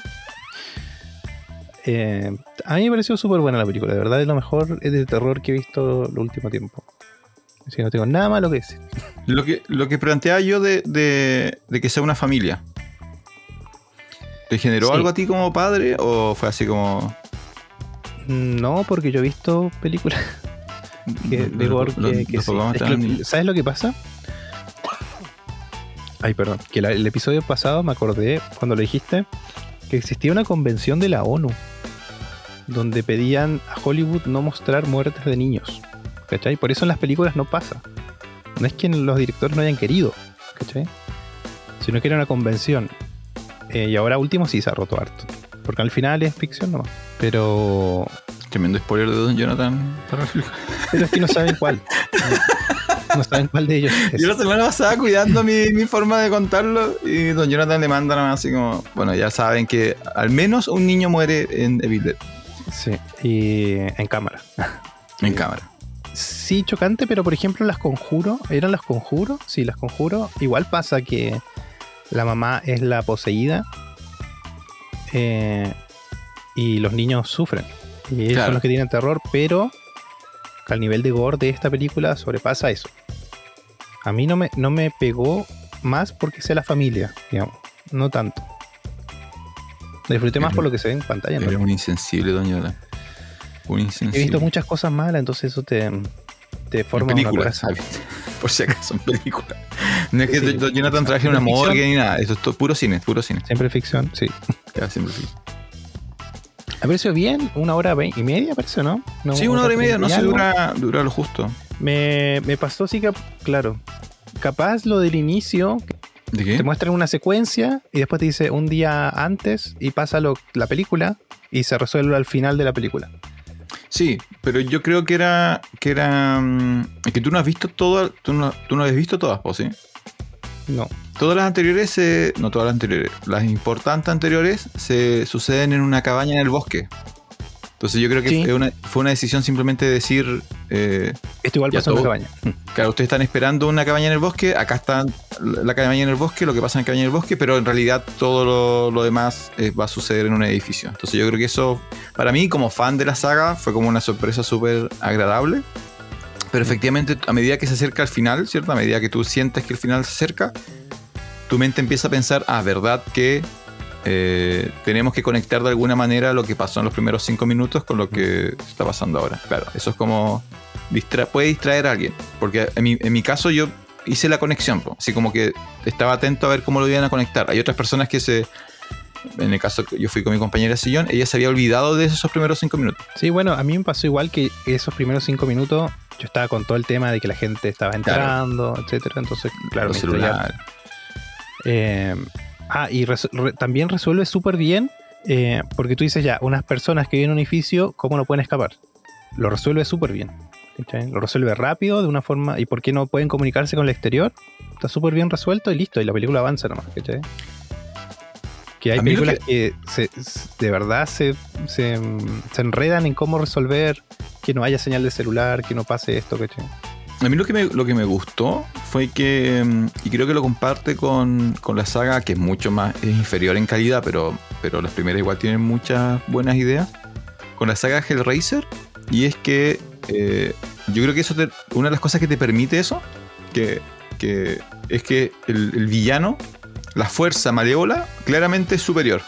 A mí me pareció súper buena la película, de verdad es lo mejor de terror que he visto el último tiempo. Así que no tengo nada malo que decir. Lo que planteaba yo de que sea una familia, ¿te generó algo a ti como padre o fue así como...? No, porque yo he visto películas de gore que sí. ¿Sabes lo que pasa? Ay, perdón. Que el episodio pasado me acordé, cuando lo dijiste, que existía una convención de la ONU donde pedían a Hollywood no mostrar muertes de niños, ¿cachai? Por eso en las películas no pasa. No es que los directores no hayan querido, ¿cachai? Sino que era una convención. Y ahora último sí se ha roto harto, porque al final es ficción nomás. Pero... Tremendo spoiler de Don Jonathan para pero es que no saben cuál. No saben cuál de ellos es. Yo la semana pasada cuidando mi forma de contarlo y Don Jonathan le manda nada más así como... Bueno, ya saben que al menos un niño muere en Evil Dead. Sí, y en cámara. En cámara. Sí, chocante, pero por ejemplo las Conjuro, ¿eran las Conjuro? Sí, las Conjuro. Igual pasa que la mamá es la poseída y los niños sufren. Y ellos Claro. son los que tienen terror, pero al nivel de gore de esta película sobrepasa eso. A mí no me pegó más porque sea la familia, digamos. No tanto. La disfruté más por lo que se ve en pantalla. En Eres realidad. un insensible, doña Yola. Un insensible. He visto muchas cosas malas, entonces eso te forma en una películas, coraza. ¿sabes? Por si acaso, en películas. No es que Sí. Jonathan trabaje en una ¿Ficción? morgue ni nada. Esto es todo puro cine, puro cine. Siempre ficción, sí. Ya, siempre sí. ¿Me pareció bien? 1 hora y media, parece, ¿no? No, Sí, 1 hora y media, no se algo. dura lo justo. Me pasó, sí, que, claro. Capaz lo del inicio, ¿De qué? te muestran una secuencia y después te dice un día antes y pasa la película y se resuelve al final de la película. Sí, pero yo creo que era es que tú no has visto todas, tú no habías visto todas, pues, ¿sí? No. Todas las anteriores, no todas las anteriores, las importantes anteriores se suceden en una cabaña en el bosque. Entonces yo creo que Sí. fue una decisión simplemente de decir, Esto igual Ya pasó en la todo. cabaña. claro, ustedes están esperando una cabaña en el bosque, acá está la cabaña en el bosque, lo que pasa en la cabaña en el bosque, pero en realidad todo lo demás va a suceder en un edificio. Entonces yo creo que eso, para mí como fan de la saga, fue como una sorpresa súper agradable. Pero efectivamente, a medida que se acerca al final, ¿cierto? A medida que tú sientes que el final se acerca, tu mente empieza a pensar, verdad que tenemos que conectar de alguna manera lo que pasó en los primeros 5 minutos con lo que está pasando ahora. Claro, eso es como puede distraer a alguien, porque en mi caso yo hice la conexión, po. Así como que estaba atento a ver cómo lo iban a conectar. Hay otras personas que en el caso que yo fui con mi compañera de sillón, ella se había olvidado de esos primeros 5 minutos. Sí, bueno, a mí me pasó igual que esos primeros 5 minutos yo estaba con todo el tema de que la gente estaba entrando, etcétera. Entonces, claro, Los me distraía. celulares. Y también resuelve súper bien, porque tú dices ya, unas personas que viven en un edificio, ¿cómo no pueden escapar? Lo resuelve súper bien. ¿Cachai? Lo resuelve rápido, de una forma. ¿Y por qué no pueden comunicarse con el exterior? Está súper bien resuelto y listo, y la película avanza nomás. ¿Cachai? Que hay A mí lo películas que de verdad se enredan en cómo resolver que no haya señal de celular, que no pase esto, ¿cachai? A mí lo que me gustó fue que, y creo que lo comparte con la saga, que es mucho más, es inferior en calidad, pero las primeras igual tienen muchas buenas ideas, con la saga Hellraiser, y es que yo creo que eso una de las cosas que te permite eso, que es que el villano, la fuerza malévola, claramente es superior.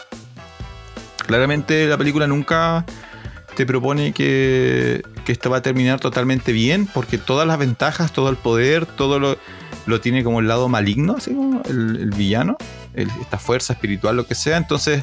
Claramente la película nunca te propone que esto va a terminar totalmente bien, porque todas las ventajas, todo el poder, todo lo tiene como el lado maligno, así como el villano, esta fuerza espiritual, lo que sea. Entonces,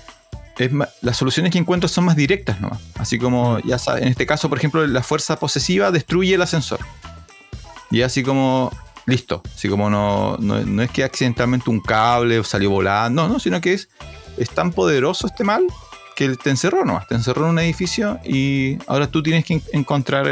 las soluciones que encuentro son más directas nomás. Así como, ya sabes, en este caso, por ejemplo, la fuerza posesiva destruye el ascensor. Y así como, listo. Así como no es que accidentalmente un cable salió volando, no, sino que es tan poderoso este mal que te encerró nomás, te encerró en un edificio y ahora tú tienes que encontrar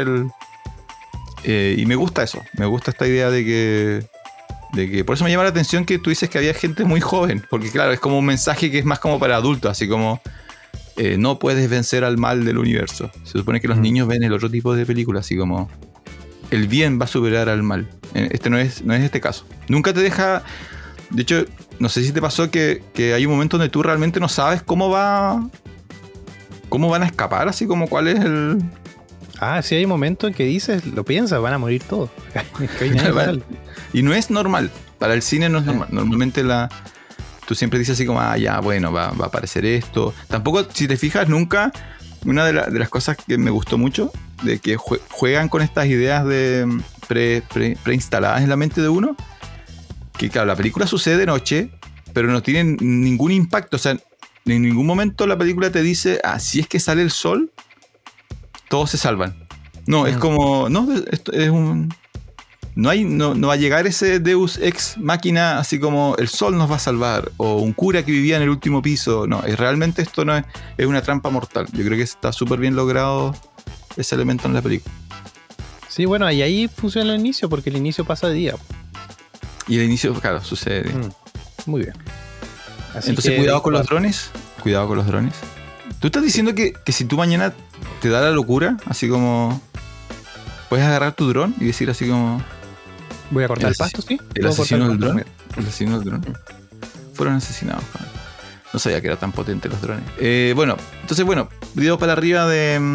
y me gusta eso, me gusta esta idea de que por eso me llama la atención que tú dices que había gente muy joven, porque claro, es como un mensaje que es más como para adultos, así como no puedes vencer al mal del universo. Se supone que los niños ven el otro tipo de películas, así como el bien va a superar al mal. Este no es este caso. Nunca te deja. De hecho, no sé si te pasó que hay un momento donde tú realmente no sabes cómo van a escapar, así como cuál es el. Sí, hay un momento en que dices, lo piensas, van a morir todos. Que hay nadie que salve. Y no es normal. Para el cine no es normal. Normalmente tú siempre dices así como, ya, bueno, va a aparecer esto. Tampoco, si te fijas, nunca. Una de las cosas que me gustó mucho, de que juegan con estas ideas de preinstaladas en la mente de uno, que claro, la película sucede de noche, pero no tiene ningún impacto. O sea, en ningún momento la película te dice, si es que sale el sol, todos se salvan. No, es como, no, esto es un. No va a llegar ese Deus ex máquina así como el sol nos va a salvar o un cura que vivía en el último piso. No, realmente esto no es una trampa mortal. Yo creo que está súper bien logrado ese elemento en la película. Sí, bueno, y ahí funciona el inicio porque el inicio pasa de día. Y el inicio, claro, sucede. Muy bien. Así entonces cuidado con los drones. Cuidado con los drones. Tú estás diciendo que si tú mañana te da la locura, así como puedes agarrar tu dron y decir así como... Voy a cortar el pasto, ¿sí? El asesino del dron. El asesino del dron. Fueron asesinados. No sabía que eran tan potentes los drones. Bueno, video para arriba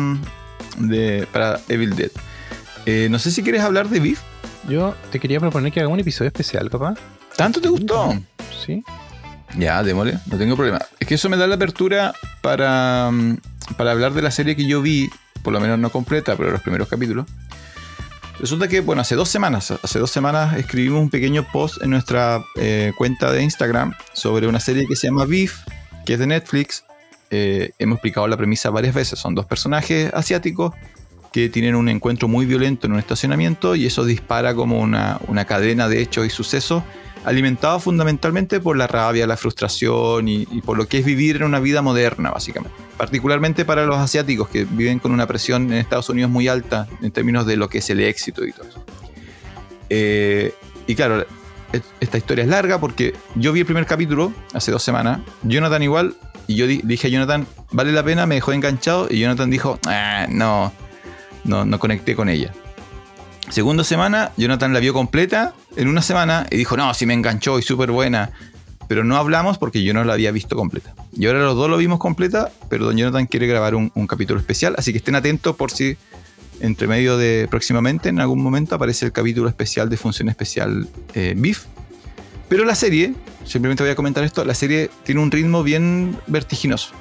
para Evil Dead. No sé si quieres hablar de Beef. Yo te quería proponer que haga un episodio especial, papá. ¿Tanto te gustó? Sí. Ya, démosle, no tengo problema. Es que eso me da la apertura para hablar de la serie que yo vi, por lo menos no completa, pero los primeros capítulos. Resulta que, bueno, hace 2 semanas escribimos un pequeño post en nuestra cuenta de Instagram sobre una serie que se llama Beef, que es de Netflix. Hemos explicado la premisa varias veces. Son 2 personajes asiáticos que tienen un encuentro muy violento en un estacionamiento y eso dispara como una cadena de hechos y sucesos alimentado fundamentalmente por la rabia, la frustración y por lo que es vivir en una vida moderna, básicamente. Particularmente para los asiáticos que viven con una presión en Estados Unidos muy alta en términos de lo que es el éxito y todo eso. Y claro, esta historia es larga porque yo vi el primer capítulo hace 2 semanas, Jonathan igual, y yo dije a Jonathan, ¿vale la pena? Me dejó enganchado y Jonathan dijo, no conecté con ella. Segunda semana, Jonathan la vio completa en 1 semana y dijo, no, sí me enganchó y súper buena. Pero no hablamos porque yo no la había visto completa. Y ahora los 2 lo vimos completa, pero don Jonathan quiere grabar un capítulo especial. Así que estén atentos por si entre medio de próximamente, en algún momento, aparece el capítulo especial de Función Especial Beef. Pero la serie, simplemente voy a comentar esto, la serie tiene un ritmo bien vertiginoso.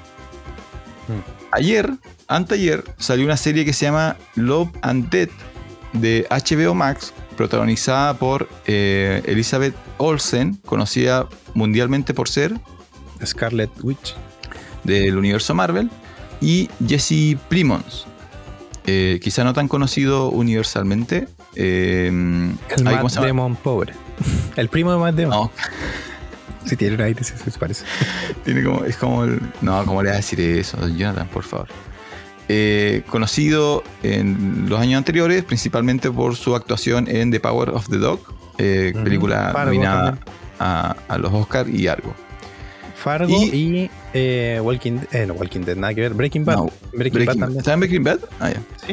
Anteayer, salió una serie que se llama Love and Death de HBO Max, protagonizada por Elizabeth Olsen, conocida mundialmente por ser Scarlet Witch del universo Marvel, y Jesse Plemons, quizá no tan conocido universalmente. El Matt Damon pobre. El primo de Matt Damon. No. Si tiene un aire, se parece. Es como el... No, ¿cómo le vas a decir eso, Jonathan, por favor? Conocido en los años anteriores, principalmente por su actuación en The Power of the Dog, película nominada a los Oscars, y Argo. Fargo y Walking Dead, nada que ver. Breaking Bad. No, Breaking Bad también. ¿Está en Breaking Bad? Ah, ya. Sí.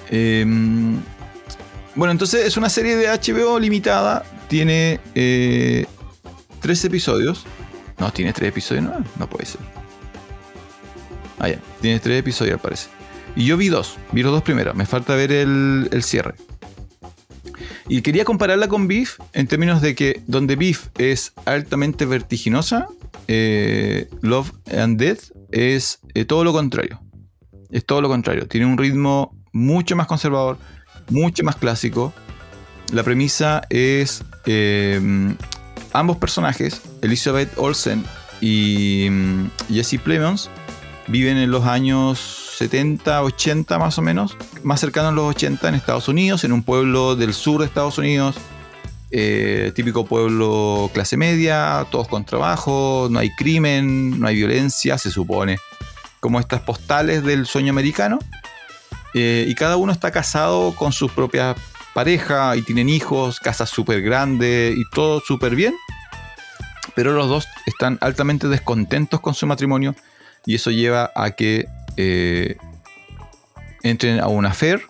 Bueno, entonces es una serie de HBO limitada. Tiene 3 episodios. No, tiene 3 episodios, no puede ser. Ah, ya. Tiene 3 episodios, al parecer. Y yo vi los 2 primeros. Me falta ver el cierre. Y quería compararla con Beef en términos de que donde Beef es altamente vertiginosa, Love and Death es todo lo contrario. Es todo lo contrario. Tiene un ritmo mucho más conservador, mucho más clásico. La premisa es ambos personajes, Elizabeth Olsen y Jesse Plemons, viven en los años 70, 80 más o menos, más cercanos a los 80 en Estados Unidos, en un pueblo del sur de Estados Unidos, típico pueblo clase media, todos con trabajo, no hay crimen, no hay violencia, se supone, como estas postales del sueño americano, y cada uno está casado con sus propias parejas y tienen hijos, casas súper grandes y todo súper bien, pero los 2 están altamente descontentos con su matrimonio y eso lleva a que entren a un affair,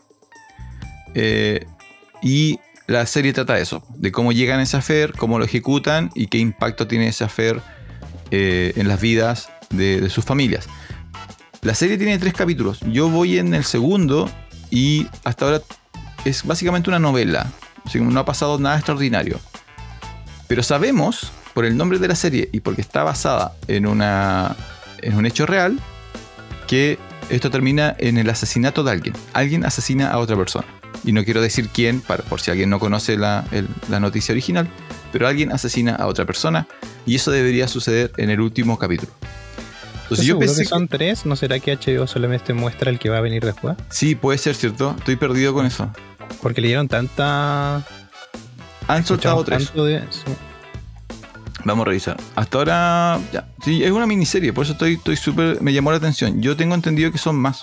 y la serie trata de eso, de cómo llegan a ese affair, cómo lo ejecutan y qué impacto tiene ese affair en las vidas de sus familias. La serie tiene 3 capítulos, yo voy en el segundo y hasta ahora es básicamente una novela, así que no ha pasado nada extraordinario, pero sabemos por el nombre de la serie y porque está basada en un hecho real, que esto termina en el asesinato de alguien. Alguien asesina a otra persona. Y no quiero decir quién, por si alguien no conoce la noticia original, pero alguien asesina a otra persona y eso debería suceder en el último capítulo. Entonces yo pensé que son 3, ¿no será que HBO solamente muestra el que va a venir después? Sí, puede ser, ¿cierto? Estoy perdido con eso. Porque le dieron tanta... Han soltado 3. Vamos a revisar. Hasta ahora, ya. Sí, es una miniserie, por eso estoy súper... Me llamó la atención. Yo tengo entendido que son más.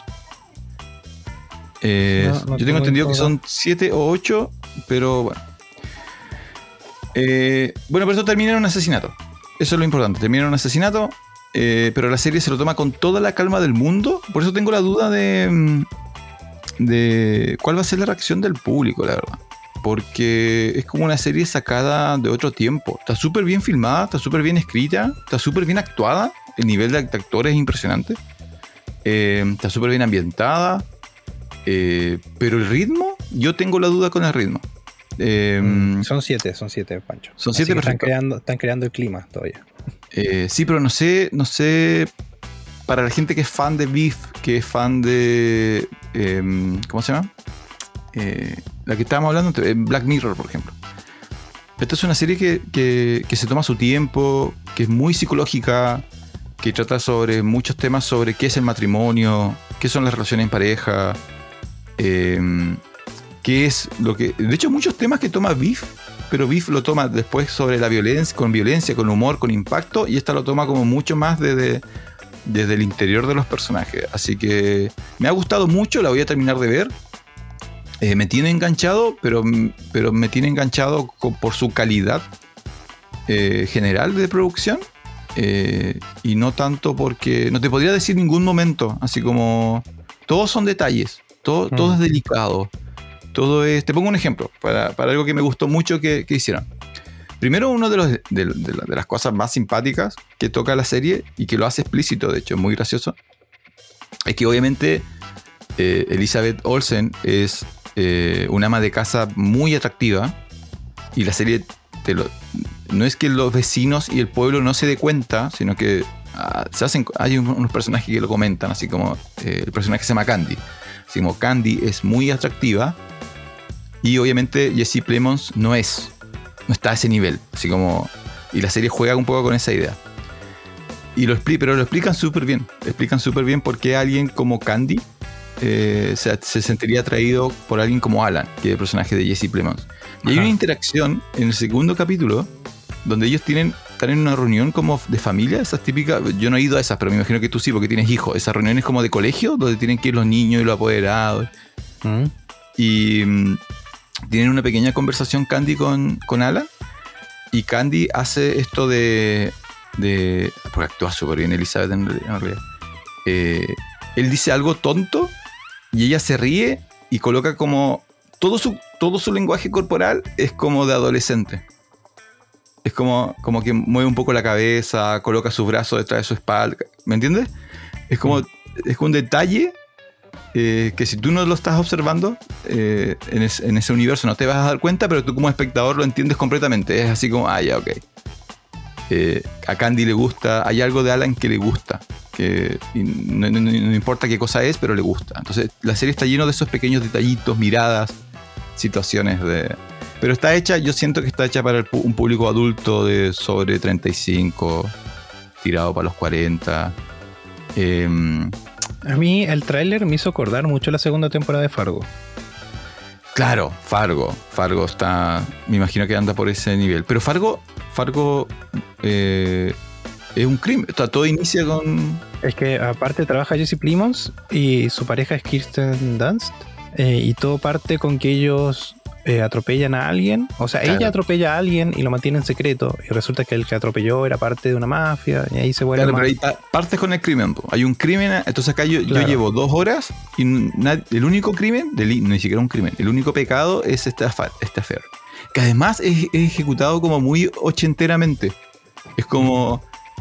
Yo tengo entendido que son 7 o 8, pero bueno. Bueno, pero esto termina en un asesinato. Eso es lo importante. Termina en un asesinato, pero la serie se lo toma con toda la calma del mundo. Por eso tengo la duda de cuál va a ser la reacción del público, la verdad. Porque es como una serie sacada de otro tiempo. Está súper bien filmada, está súper bien escrita, está súper bien actuada. nivel de actores es impresionante. Está súper bien ambientada. Pero el ritmo, yo tengo la duda con el ritmo. Son 7, Pancho. Son 7, perfecto. Están creando el clima todavía. Sí, pero no sé. Para la gente que es fan de Beef, que es fan de... ¿cómo se llama? La que estábamos hablando, Black Mirror, por ejemplo. Esta es una serie que se toma su tiempo, que es muy psicológica, que trata sobre muchos temas sobre qué es el matrimonio, qué son las relaciones en pareja, qué es lo que... De hecho, muchos temas que toma Beef, pero Beef lo toma después sobre la violencia, con humor, con impacto, y esta lo toma como mucho más desde el interior de los personajes. Así que me ha gustado mucho, la voy a terminar de ver. Me tiene enganchado, pero me tiene enganchado por su calidad general de producción, y no tanto porque... No te podría decir ningún momento, así como... Todos son detalles, todo es delicado, todo es... Te pongo un ejemplo, para algo que me gustó mucho que hicieron. Primero, uno de las cosas más simpáticas que toca la serie, y que lo hace explícito, de hecho, es muy gracioso, es que obviamente Elizabeth Olsen es una ama de casa muy atractiva, y la serie no es que los vecinos y el pueblo no se dé cuenta, sino que hay unos personajes que lo comentan, así como el personaje se llama Candy. Así como Candy es muy atractiva, y obviamente Jesse Plemons no está a ese nivel, así como... Y la serie juega un poco con esa idea. Pero lo explican súper bien. Explican súper bien por qué alguien como Candy se sentiría atraído por alguien como Alan, que es el personaje de Jesse Plemons. Y hay una interacción en el segundo capítulo donde ellos están en una reunión como de familia, esas típicas... Yo no he ido a esas, pero me imagino que tú sí, porque tienes hijos. Esas reuniones como de colegio, donde tienen que ir los niños y los apoderados. Y... tienen una pequeña conversación Candy con Alan, y Candy hace esto de porque actúa súper bien Elizabeth en realidad. Él dice algo tonto y ella se ríe y coloca como todo su lenguaje corporal es como de adolescente. Es como que mueve un poco la cabeza, coloca sus brazos detrás de su espalda, ¿me entiendes? Es como un detalle que si tú no lo estás observando en ese universo no te vas a dar cuenta, pero tú como espectador lo entiendes completamente. Es así como, ya, ok. A Candy le gusta, hay algo de Alan que le gusta, y no importa qué cosa es, pero le gusta. Entonces la serie está llena de esos pequeños detallitos, miradas, situaciones pero está hecha, yo siento que está hecha para un público adulto de sobre 35, tirado para los 40. A mí el tráiler me hizo acordar mucho la segunda temporada de Fargo. Claro, Fargo está... Me imagino que anda por ese nivel. Pero Fargo es un crimen. O sea, todo inicia con... Es que aparte trabaja Jesse Plemons y su pareja es Kirsten Dunst. Y todo parte con que ellos atropellan a alguien. O sea, claro. Ella atropella a alguien y lo mantiene en secreto. Y resulta que el que atropelló era parte de una mafia. Y ahí se vuelve... Claro, pero ahí partes con el crimen. Hay un crimen. Entonces acá yo llevo 2 horas y el único crimen, ni siquiera un crimen, el único pecado es este affair. Que además es ejecutado como muy ochenteramente. Es como...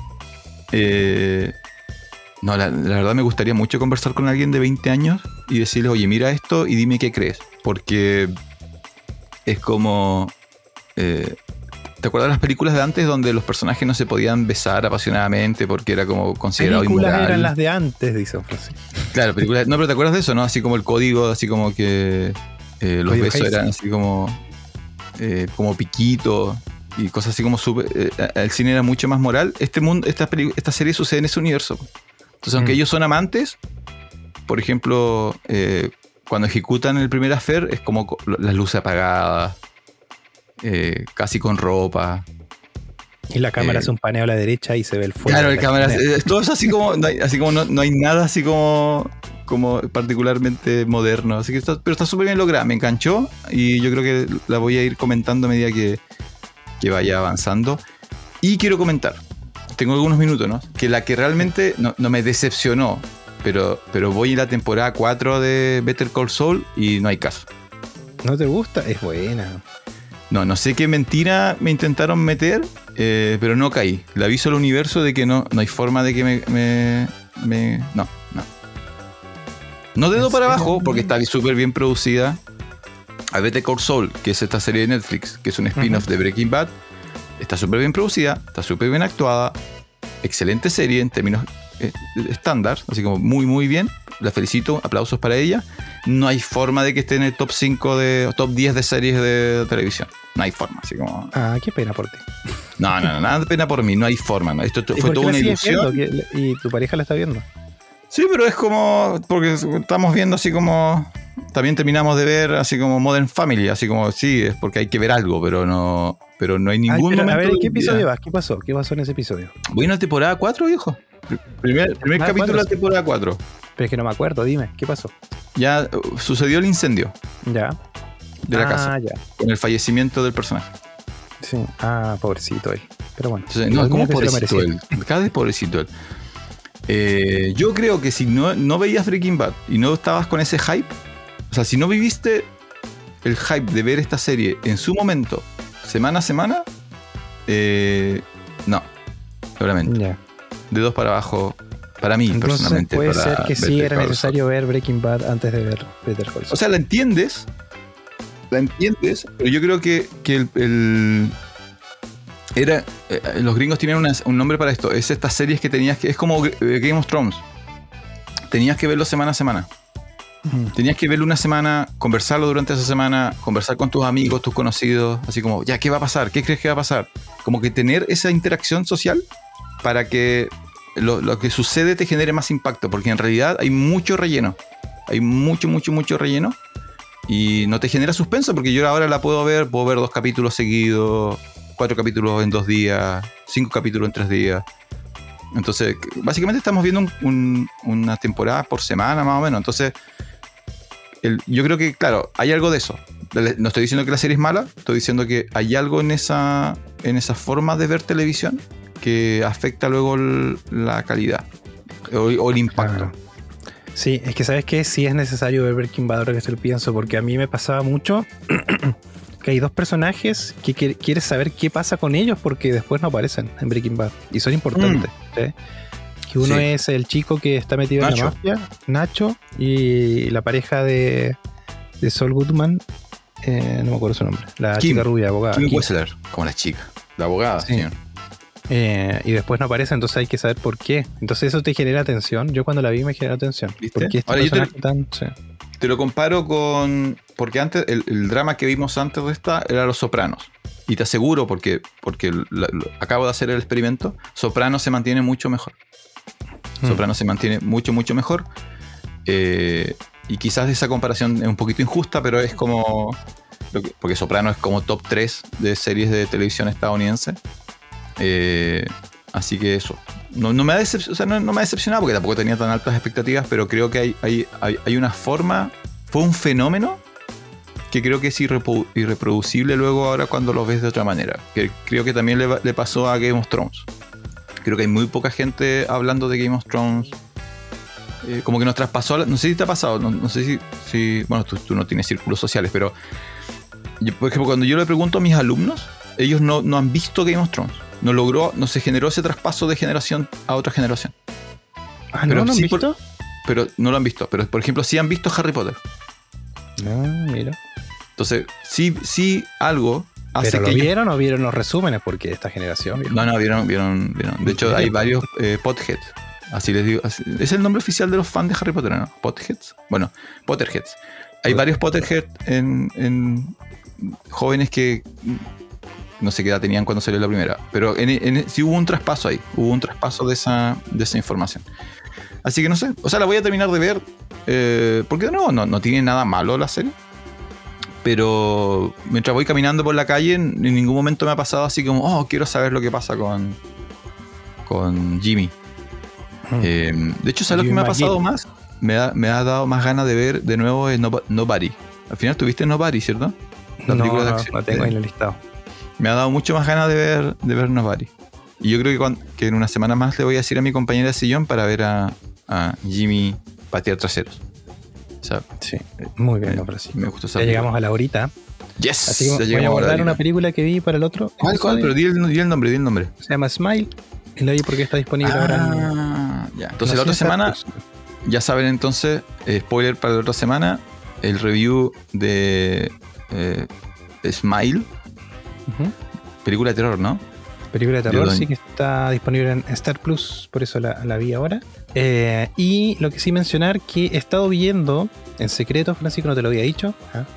No, la verdad me gustaría mucho conversar con alguien de 20 años y decirle, oye, mira esto y dime qué crees. Porque es como... ¿te acuerdas de las películas de antes donde los personajes no se podían besar apasionadamente porque era como considerado inmoral? Películas eran las de antes, dice Francisco. Claro, películas... No, pero ¿te acuerdas de eso, no? Así como el código, así como que los besos eran así como piquito y cosas así como súper... el cine era mucho más moral. Esta serie sucede en ese universo. Entonces, aunque ellos son amantes, por ejemplo... cuando ejecutan el primer affair es como las luces apagadas, casi con ropa. Y la cámara hace un paneo a la derecha y se ve el fuego. Claro, la cámara todo es así como no hay nada así como particularmente moderno. Así que pero está súper bien lograda, me enganchó y yo creo que la voy a ir comentando a medida que vaya avanzando. Y quiero comentar, tengo algunos minutos, ¿no? Que la que realmente no me decepcionó, pero voy a la temporada 4 de Better Call Saul y no hay caso. ¿No te gusta? Es buena. No sé qué mentira me intentaron meter, pero no caí. Le aviso al universo de que no hay forma de que no. No dedo para abajo, porque está súper bien producida. A Better Call Saul, que es esta serie de Netflix, que es un spin-off de Breaking Bad, está súper bien producida, está súper bien actuada, excelente serie en términos estándar, así como muy muy bien. La felicito, aplausos para ella. No hay forma de que esté en el top 5 top 10 de series de televisión. No hay forma, así como... Ah, qué pena por ti. No, nada de pena por mí, no hay forma. No. Esto fue toda una ilusión. ¿Y tu pareja la está viendo? Sí, pero es como... Porque estamos viendo así como... También terminamos de ver así como Modern Family, así como sí, es porque hay que ver algo, pero no hay ningún momento. A ver, ¿en qué episodio vas? ¿Qué pasó? ¿Qué pasó en ese episodio? Voy en la temporada 4, viejo. Primer capítulo de la temporada 4. Pero es que no me acuerdo, dime, ¿qué pasó? Ya sucedió el incendio. Ya. De la casa. Ya. Con el fallecimiento del personaje. Sí. pobrecito él. Pero bueno. Entonces, no, ¿cómo pobrecito él? Cada vez pobrecito él. Yo creo que si no veías Breaking Bad y no estabas con ese hype, o sea, si no viviste el hype de ver esta serie en su momento, semana a semana, no, seguramente. Yeah. De 2 para abajo, para mí. Entonces, personalmente. Puede ser que sí era necesario ver Breaking Bad antes de ver Better Call Saul. O sea, la entiendes, pero yo creo que los gringos tienen un nombre para esto. Es estas series que tenías que... Es como Game of Thrones. Tenías que verlo semana a semana. Tenías que verlo una semana, conversarlo durante esa semana, conversar con tus amigos, tus conocidos, así como, ya, ¿qué va a pasar? ¿Qué crees que va a pasar? Como que tener esa interacción social para que lo que sucede te genere más impacto, porque en realidad hay mucho relleno. Hay mucho relleno y no te genera suspenso, porque yo ahora la puedo ver 2 capítulos seguidos, 4 capítulos en 2 días, 5 capítulos en 3 días. Entonces, básicamente estamos viendo una temporada por semana más o menos. Entonces, yo creo que, claro, hay algo de eso. No estoy diciendo que la serie es mala, estoy diciendo que hay algo en esa forma de ver televisión que afecta luego la calidad o el impacto. Claro. Sí, es que ¿sabes qué? Sí es necesario ver Breaking Bad ahora que se lo pienso, porque a mí me pasaba mucho que hay 2 personajes que quieres saber qué pasa con ellos porque después no aparecen en Breaking Bad y son importantes. ¿Sí? Que uno es el chico que está metido en la mafia, Nacho, y la pareja de Saul Goodman, no me acuerdo su nombre, la chica rubia, abogada. Kim Wessler, como la chica, la abogada, sí. Señor. Y después no aparece, entonces hay que saber por qué. Entonces eso te genera tensión. Yo cuando la vi me generó tensión. ¿Viste? ¿Por qué este personaje sí. Te lo comparo con... Porque antes, el drama que vimos antes de esta era Los Sopranos. Y te aseguro, porque acabo de hacer el experimento, Sopranos se mantiene mucho mejor. Sopranos se mantiene mucho mejor. Y quizás esa comparación es un poquito injusta, pero es como... Porque Sopranos es como top 3 de series de televisión estadounidense. Así que eso. No me ha decepcionado porque tampoco tenía tan altas expectativas, pero creo que hay una forma... Fue un fenómeno que creo que es irreproducible luego ahora cuando lo ves de otra manera. Que creo que también le pasó a Game of Thrones. Creo que hay muy poca gente hablando de Game of Thrones. Como que nos traspasó... No sé si te ha pasado. No sé si bueno, tú no tienes círculos sociales, pero... por ejemplo, cuando yo le pregunto a mis alumnos, ellos no han visto Game of Thrones. No se generó ese traspaso de generación a otra generación. ¿No lo han visto? Pero no lo han visto. Pero, por ejemplo, sí han visto Harry Potter. Mira. Entonces, sí algo hace ¿pero que... lo vieron o vieron los resúmenes? Porque esta generación... No, vieron. De hecho, hay varios Potheads. Así les digo. Es el nombre oficial de los fans de Harry Potter, ¿no? Potheads. Bueno, Potterheads. Hay varios Potterheads en jóvenes que... No sé qué edad tenían cuando salió la primera. Pero sí hubo un traspaso ahí. Hubo un traspaso de esa información. Así que no sé. O sea, la voy a terminar de ver. Porque no tiene nada malo la serie. Pero mientras voy caminando por la calle, en ningún momento me ha pasado así como, quiero saber lo que pasa con Jimmy. De hecho, ¿sabes lo que me ha pasado más? Me ha dado más ganas de ver de nuevo Nobody. Al final tuviste Nobody, ¿cierto? La tengo ahí en el listado. Me ha dado mucho más ganas de ver Nobody. Y yo creo que en una semana más le voy a decir a mi compañera de sillón para ver a Jimmy patear traseros. sea, Sí, muy bien, Francisco. me gusta esa Ya película. llegamos a la horita. Yes, Así que ya voy a llegamos a la abordar horita. una película que vi para el otro. ¿Cuál? Pero di el nombre. Se llama Smile. Y la vi porque está disponible ahora en. Ya. Entonces no la otra sé, semana, Star Plus. ya saben entonces, spoiler para la otra semana, el review de Smile, Ujú. película de terror, ¿no? Película de terror, Don- sí, que está disponible en Star Plus, por eso la vi ahora. Y lo que sí mencionar que he estado viendo en secreto, Francisco, no te lo había dicho.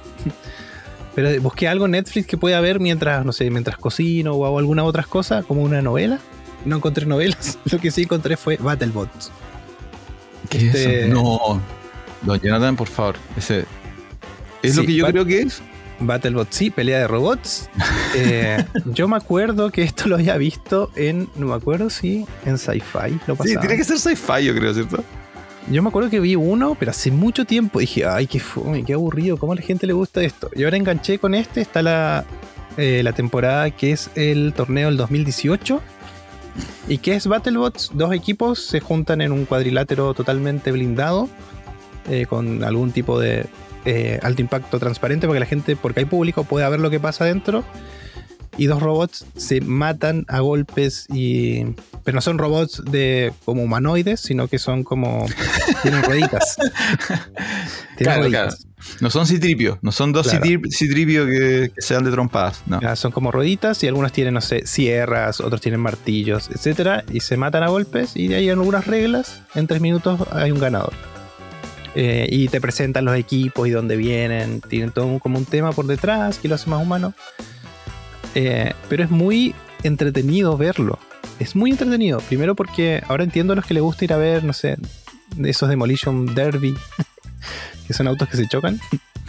Pero busqué algo en Netflix que pueda ver mientras, no sé, mientras cocino o hago alguna otra cosa, como una novela. No encontré novelas, lo que sí encontré fue BattleBots. ¿Qué es eso? No. Don Jonathan, por favor. Ese es lo Sí, que yo creo que es. BattleBots, sí, pelea de robots. Yo me acuerdo que esto lo había visto no me acuerdo si en Sci-Fi lo Sí, pasaba. tiene que ser sci-fi, yo creo, ¿cierto? Yo me acuerdo que vi uno, pero hace mucho tiempo. Dije, ay, qué fome, qué aburrido, ¿cómo a la gente le gusta esto? Y ahora enganché con este, está la temporada que es el torneo del 2018. ¿Y qué es BattleBots? Dos equipos se juntan en un cuadrilátero totalmente blindado, con algún tipo de alto impacto transparente para que la gente, porque hay público, pueda ver lo que pasa adentro. Y dos robots se matan a golpes pero no son robots como humanoides, sino que son como... tienen rueditas. Claro. No son citripios, no son dos Claro. citripios que sean de trompadas, no. Ya, son como rueditas y algunos tienen, no sé, sierras, otros tienen martillos, etcétera, y se matan a golpes y de ahí hay algunas reglas. En 3 minutos hay un ganador. Y te presentan los equipos y dónde vienen. Tienen todo como un tema por detrás que lo hace más humano. Pero es muy entretenido verlo. Es muy entretenido. Primero porque ahora entiendo a los que les gusta ir a ver, no sé, de esos Demolition Derby, que son autos que se chocan.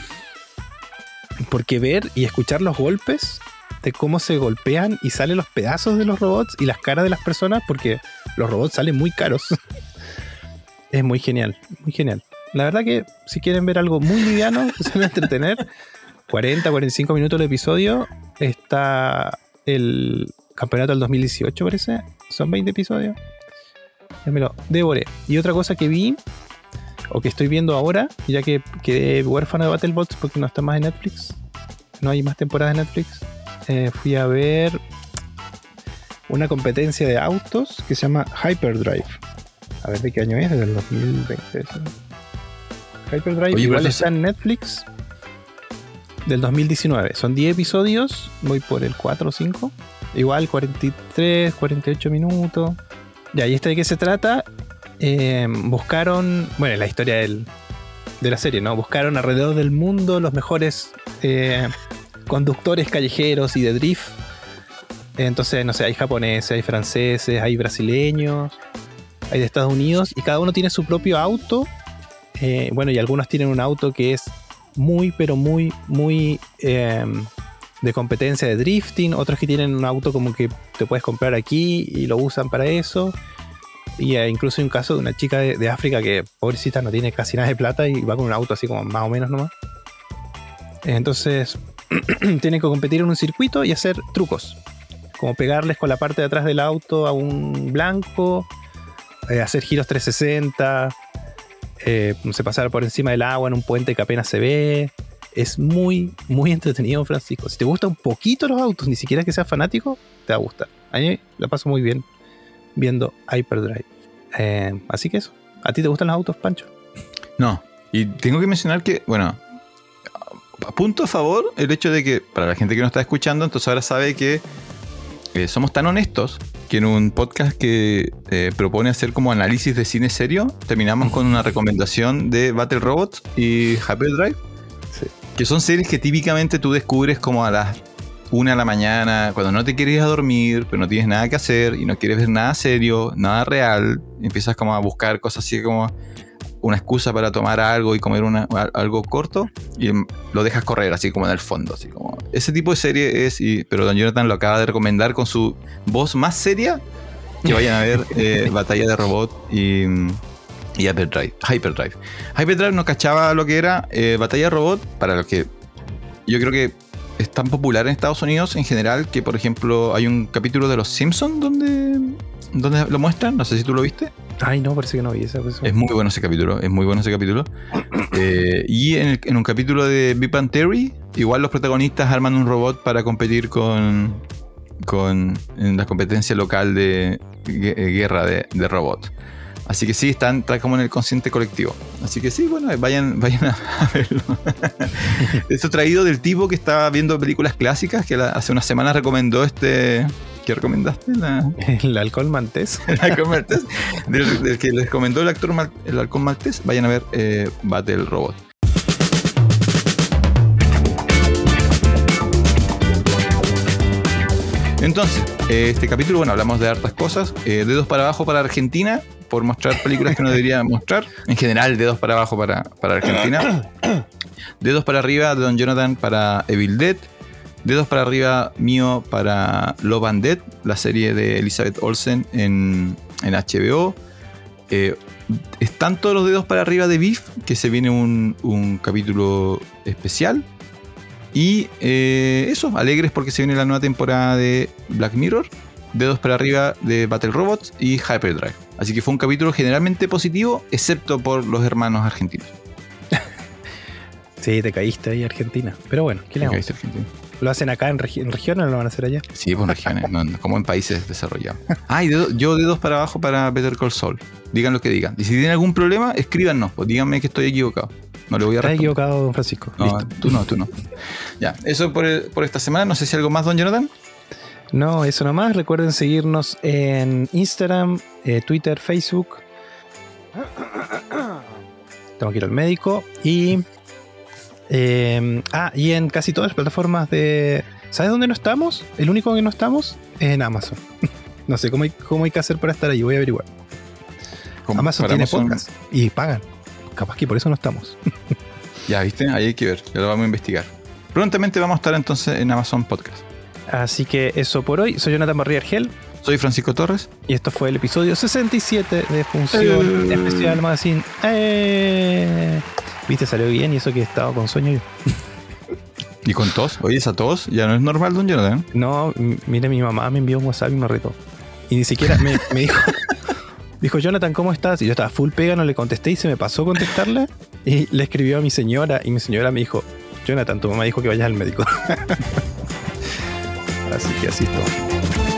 Porque ver y escuchar los golpes de cómo se golpean y salen los pedazos de los robots y las caras de las personas, porque los robots salen muy caros. Es muy genial, muy genial. La verdad que si quieren ver algo muy liviano, que se van a entretener, 40-45 minutos el episodio. Está el campeonato del 2018, parece. Son 20 episodios. Ya me lo devoré. Y otra cosa que vi, o que estoy viendo ahora, ya que quedé huérfano de BattleBots porque no está más en Netflix, no hay más temporadas de Netflix, fui a ver una competencia de autos que se llama Hyperdrive. A ver de qué año es, del 2020. ¿sí? Hyperdrive. Oye, igual pero está en Netflix, del 2019. Son 10 episodios, voy por el 4 o 5. Igual 43, 48 minutos. Ya, ¿y de qué se trata? Buscaron, bueno, la historia de la serie, ¿no? Buscaron alrededor del mundo los mejores conductores callejeros y de drift. Entonces, no sé, hay japoneses, hay franceses, hay brasileños, hay de Estados Unidos, y cada uno tiene su propio auto. Bueno, y algunos tienen un auto que es muy, pero muy, muy de competencia de drifting. Otros que tienen un auto como que te puedes comprar aquí y lo usan para eso. Y incluso hay un caso de una chica de África que, pobrecita, no tiene casi nada de plata y va con un auto así como más o menos nomás. Entonces tienen que competir en un circuito y hacer trucos, como pegarles con la parte de atrás del auto a un blanco, hacer giros 360, no sé, pasar por encima del agua en un puente que apenas se ve. Es muy, muy entretenido, Francisco. Si te gustan un poquito los autos, ni siquiera que seas fanático, te va a gustar. A mí la paso muy bien viendo Hyperdrive. Así que eso. ¿A ti te gustan los autos, Pancho? No. Y tengo que mencionar que, bueno, punto a favor el hecho de que, para la gente que nos está escuchando, entonces ahora sabe que somos tan honestos que en un podcast que propone hacer como análisis de cine serio, terminamos con una recomendación de Battle Robots y Hyperdrive, Sí. que son series que típicamente tú descubres como a las 1 de la mañana, cuando no te quieres ir a dormir, pero no tienes nada que hacer y no quieres ver nada serio, nada real, y empiezas como a buscar cosas así como una excusa para tomar algo y comer algo corto, y lo dejas correr así como en el fondo, así como ese tipo de serie es. Pero Don Jonathan lo acaba de recomendar con su voz más seria, que vayan a ver Batalla de Robot y Hyperdrive no cachaba lo que era Batalla de Robot, para los que yo creo que es tan popular en Estados Unidos en general, que por ejemplo hay un capítulo de Los Simpsons donde donde lo muestran, no sé si tú lo viste. Ay, no, parece que no vi esa cosa. Es muy bueno ese capítulo, y en un capítulo de Big Bang Theory, igual los protagonistas arman un robot para competir en la competencia local de guerra de robots. Así que sí, está como en el consciente colectivo. Así que sí, bueno, vayan a verlo. Esto traído del tipo que estaba viendo películas clásicas, que hace unas semanas recomendó ¿Qué recomendaste? El halcón maltés. El halcón maltés. Del que les recomendó el halcón maltés. Vayan a ver Battle Robot. Entonces, este capítulo, bueno, hablamos de hartas cosas. Dedos para abajo para Argentina, por mostrar películas que no debería mostrar. En general, dedos para abajo para Argentina. Dedos para arriba de Don Jonathan para Evil Dead. Dedos para arriba mío para Love and Dead, la serie de Elizabeth Olsen en HBO. Están todos los dedos para arriba de Beef, que se viene un capítulo especial. Y eso, alegres porque se viene la nueva temporada de Black Mirror. Dedos para arriba de Battle Robots y Hyperdrive. Así que fue un capítulo generalmente positivo, excepto por los hermanos argentinos. Sí, te caíste ahí, Argentina. Pero bueno, ¿qué le vamos a hacer? ¿Lo hacen acá en regiones o lo van a hacer allá? Sí, pues en regiones, no, como en países desarrollados. Yo dedos para abajo para Better Call Saul. Digan lo que digan. Y si tienen algún problema, escríbanos. Pues díganme que estoy equivocado. No le voy a responder. Estás equivocado, don Francisco. No, listo. tú no. Ya, eso por esta semana. No sé si algo más, don Jonathan. No, eso nomás. Recuerden seguirnos en Instagram, Twitter, Facebook. Tengo que ir al médico. Y en casi todas las plataformas de... ¿Sabes dónde no estamos? El único que no estamos es en Amazon. No sé cómo hay que hacer para estar ahí. Voy a averiguar. Amazon tiene podcast y pagan. Capaz que por eso no estamos. Ya, ¿viste? Ahí hay que ver. Ya lo vamos a investigar. Prontamente vamos a estar entonces en Amazon Podcast. Así que eso por hoy. Soy Jonathan Barría Argel. Soy Francisco Torres. Y esto fue el episodio 67 de Función Especial Magazine. Viste, salió bien y eso que estaba con sueño yo. ¿Y con tos? Oye, esa tos ya no es normal, don Jonathan. No, mire, mi mamá me envió un WhatsApp y me retó. Y ni siquiera me dijo... Dijo, Jonathan, ¿cómo estás? Y yo estaba full pega, no le contesté y se me pasó contestarle. Y le escribió a mi señora y mi señora me dijo, Jonathan, tu mamá dijo que vayas al médico. Así que así es todo.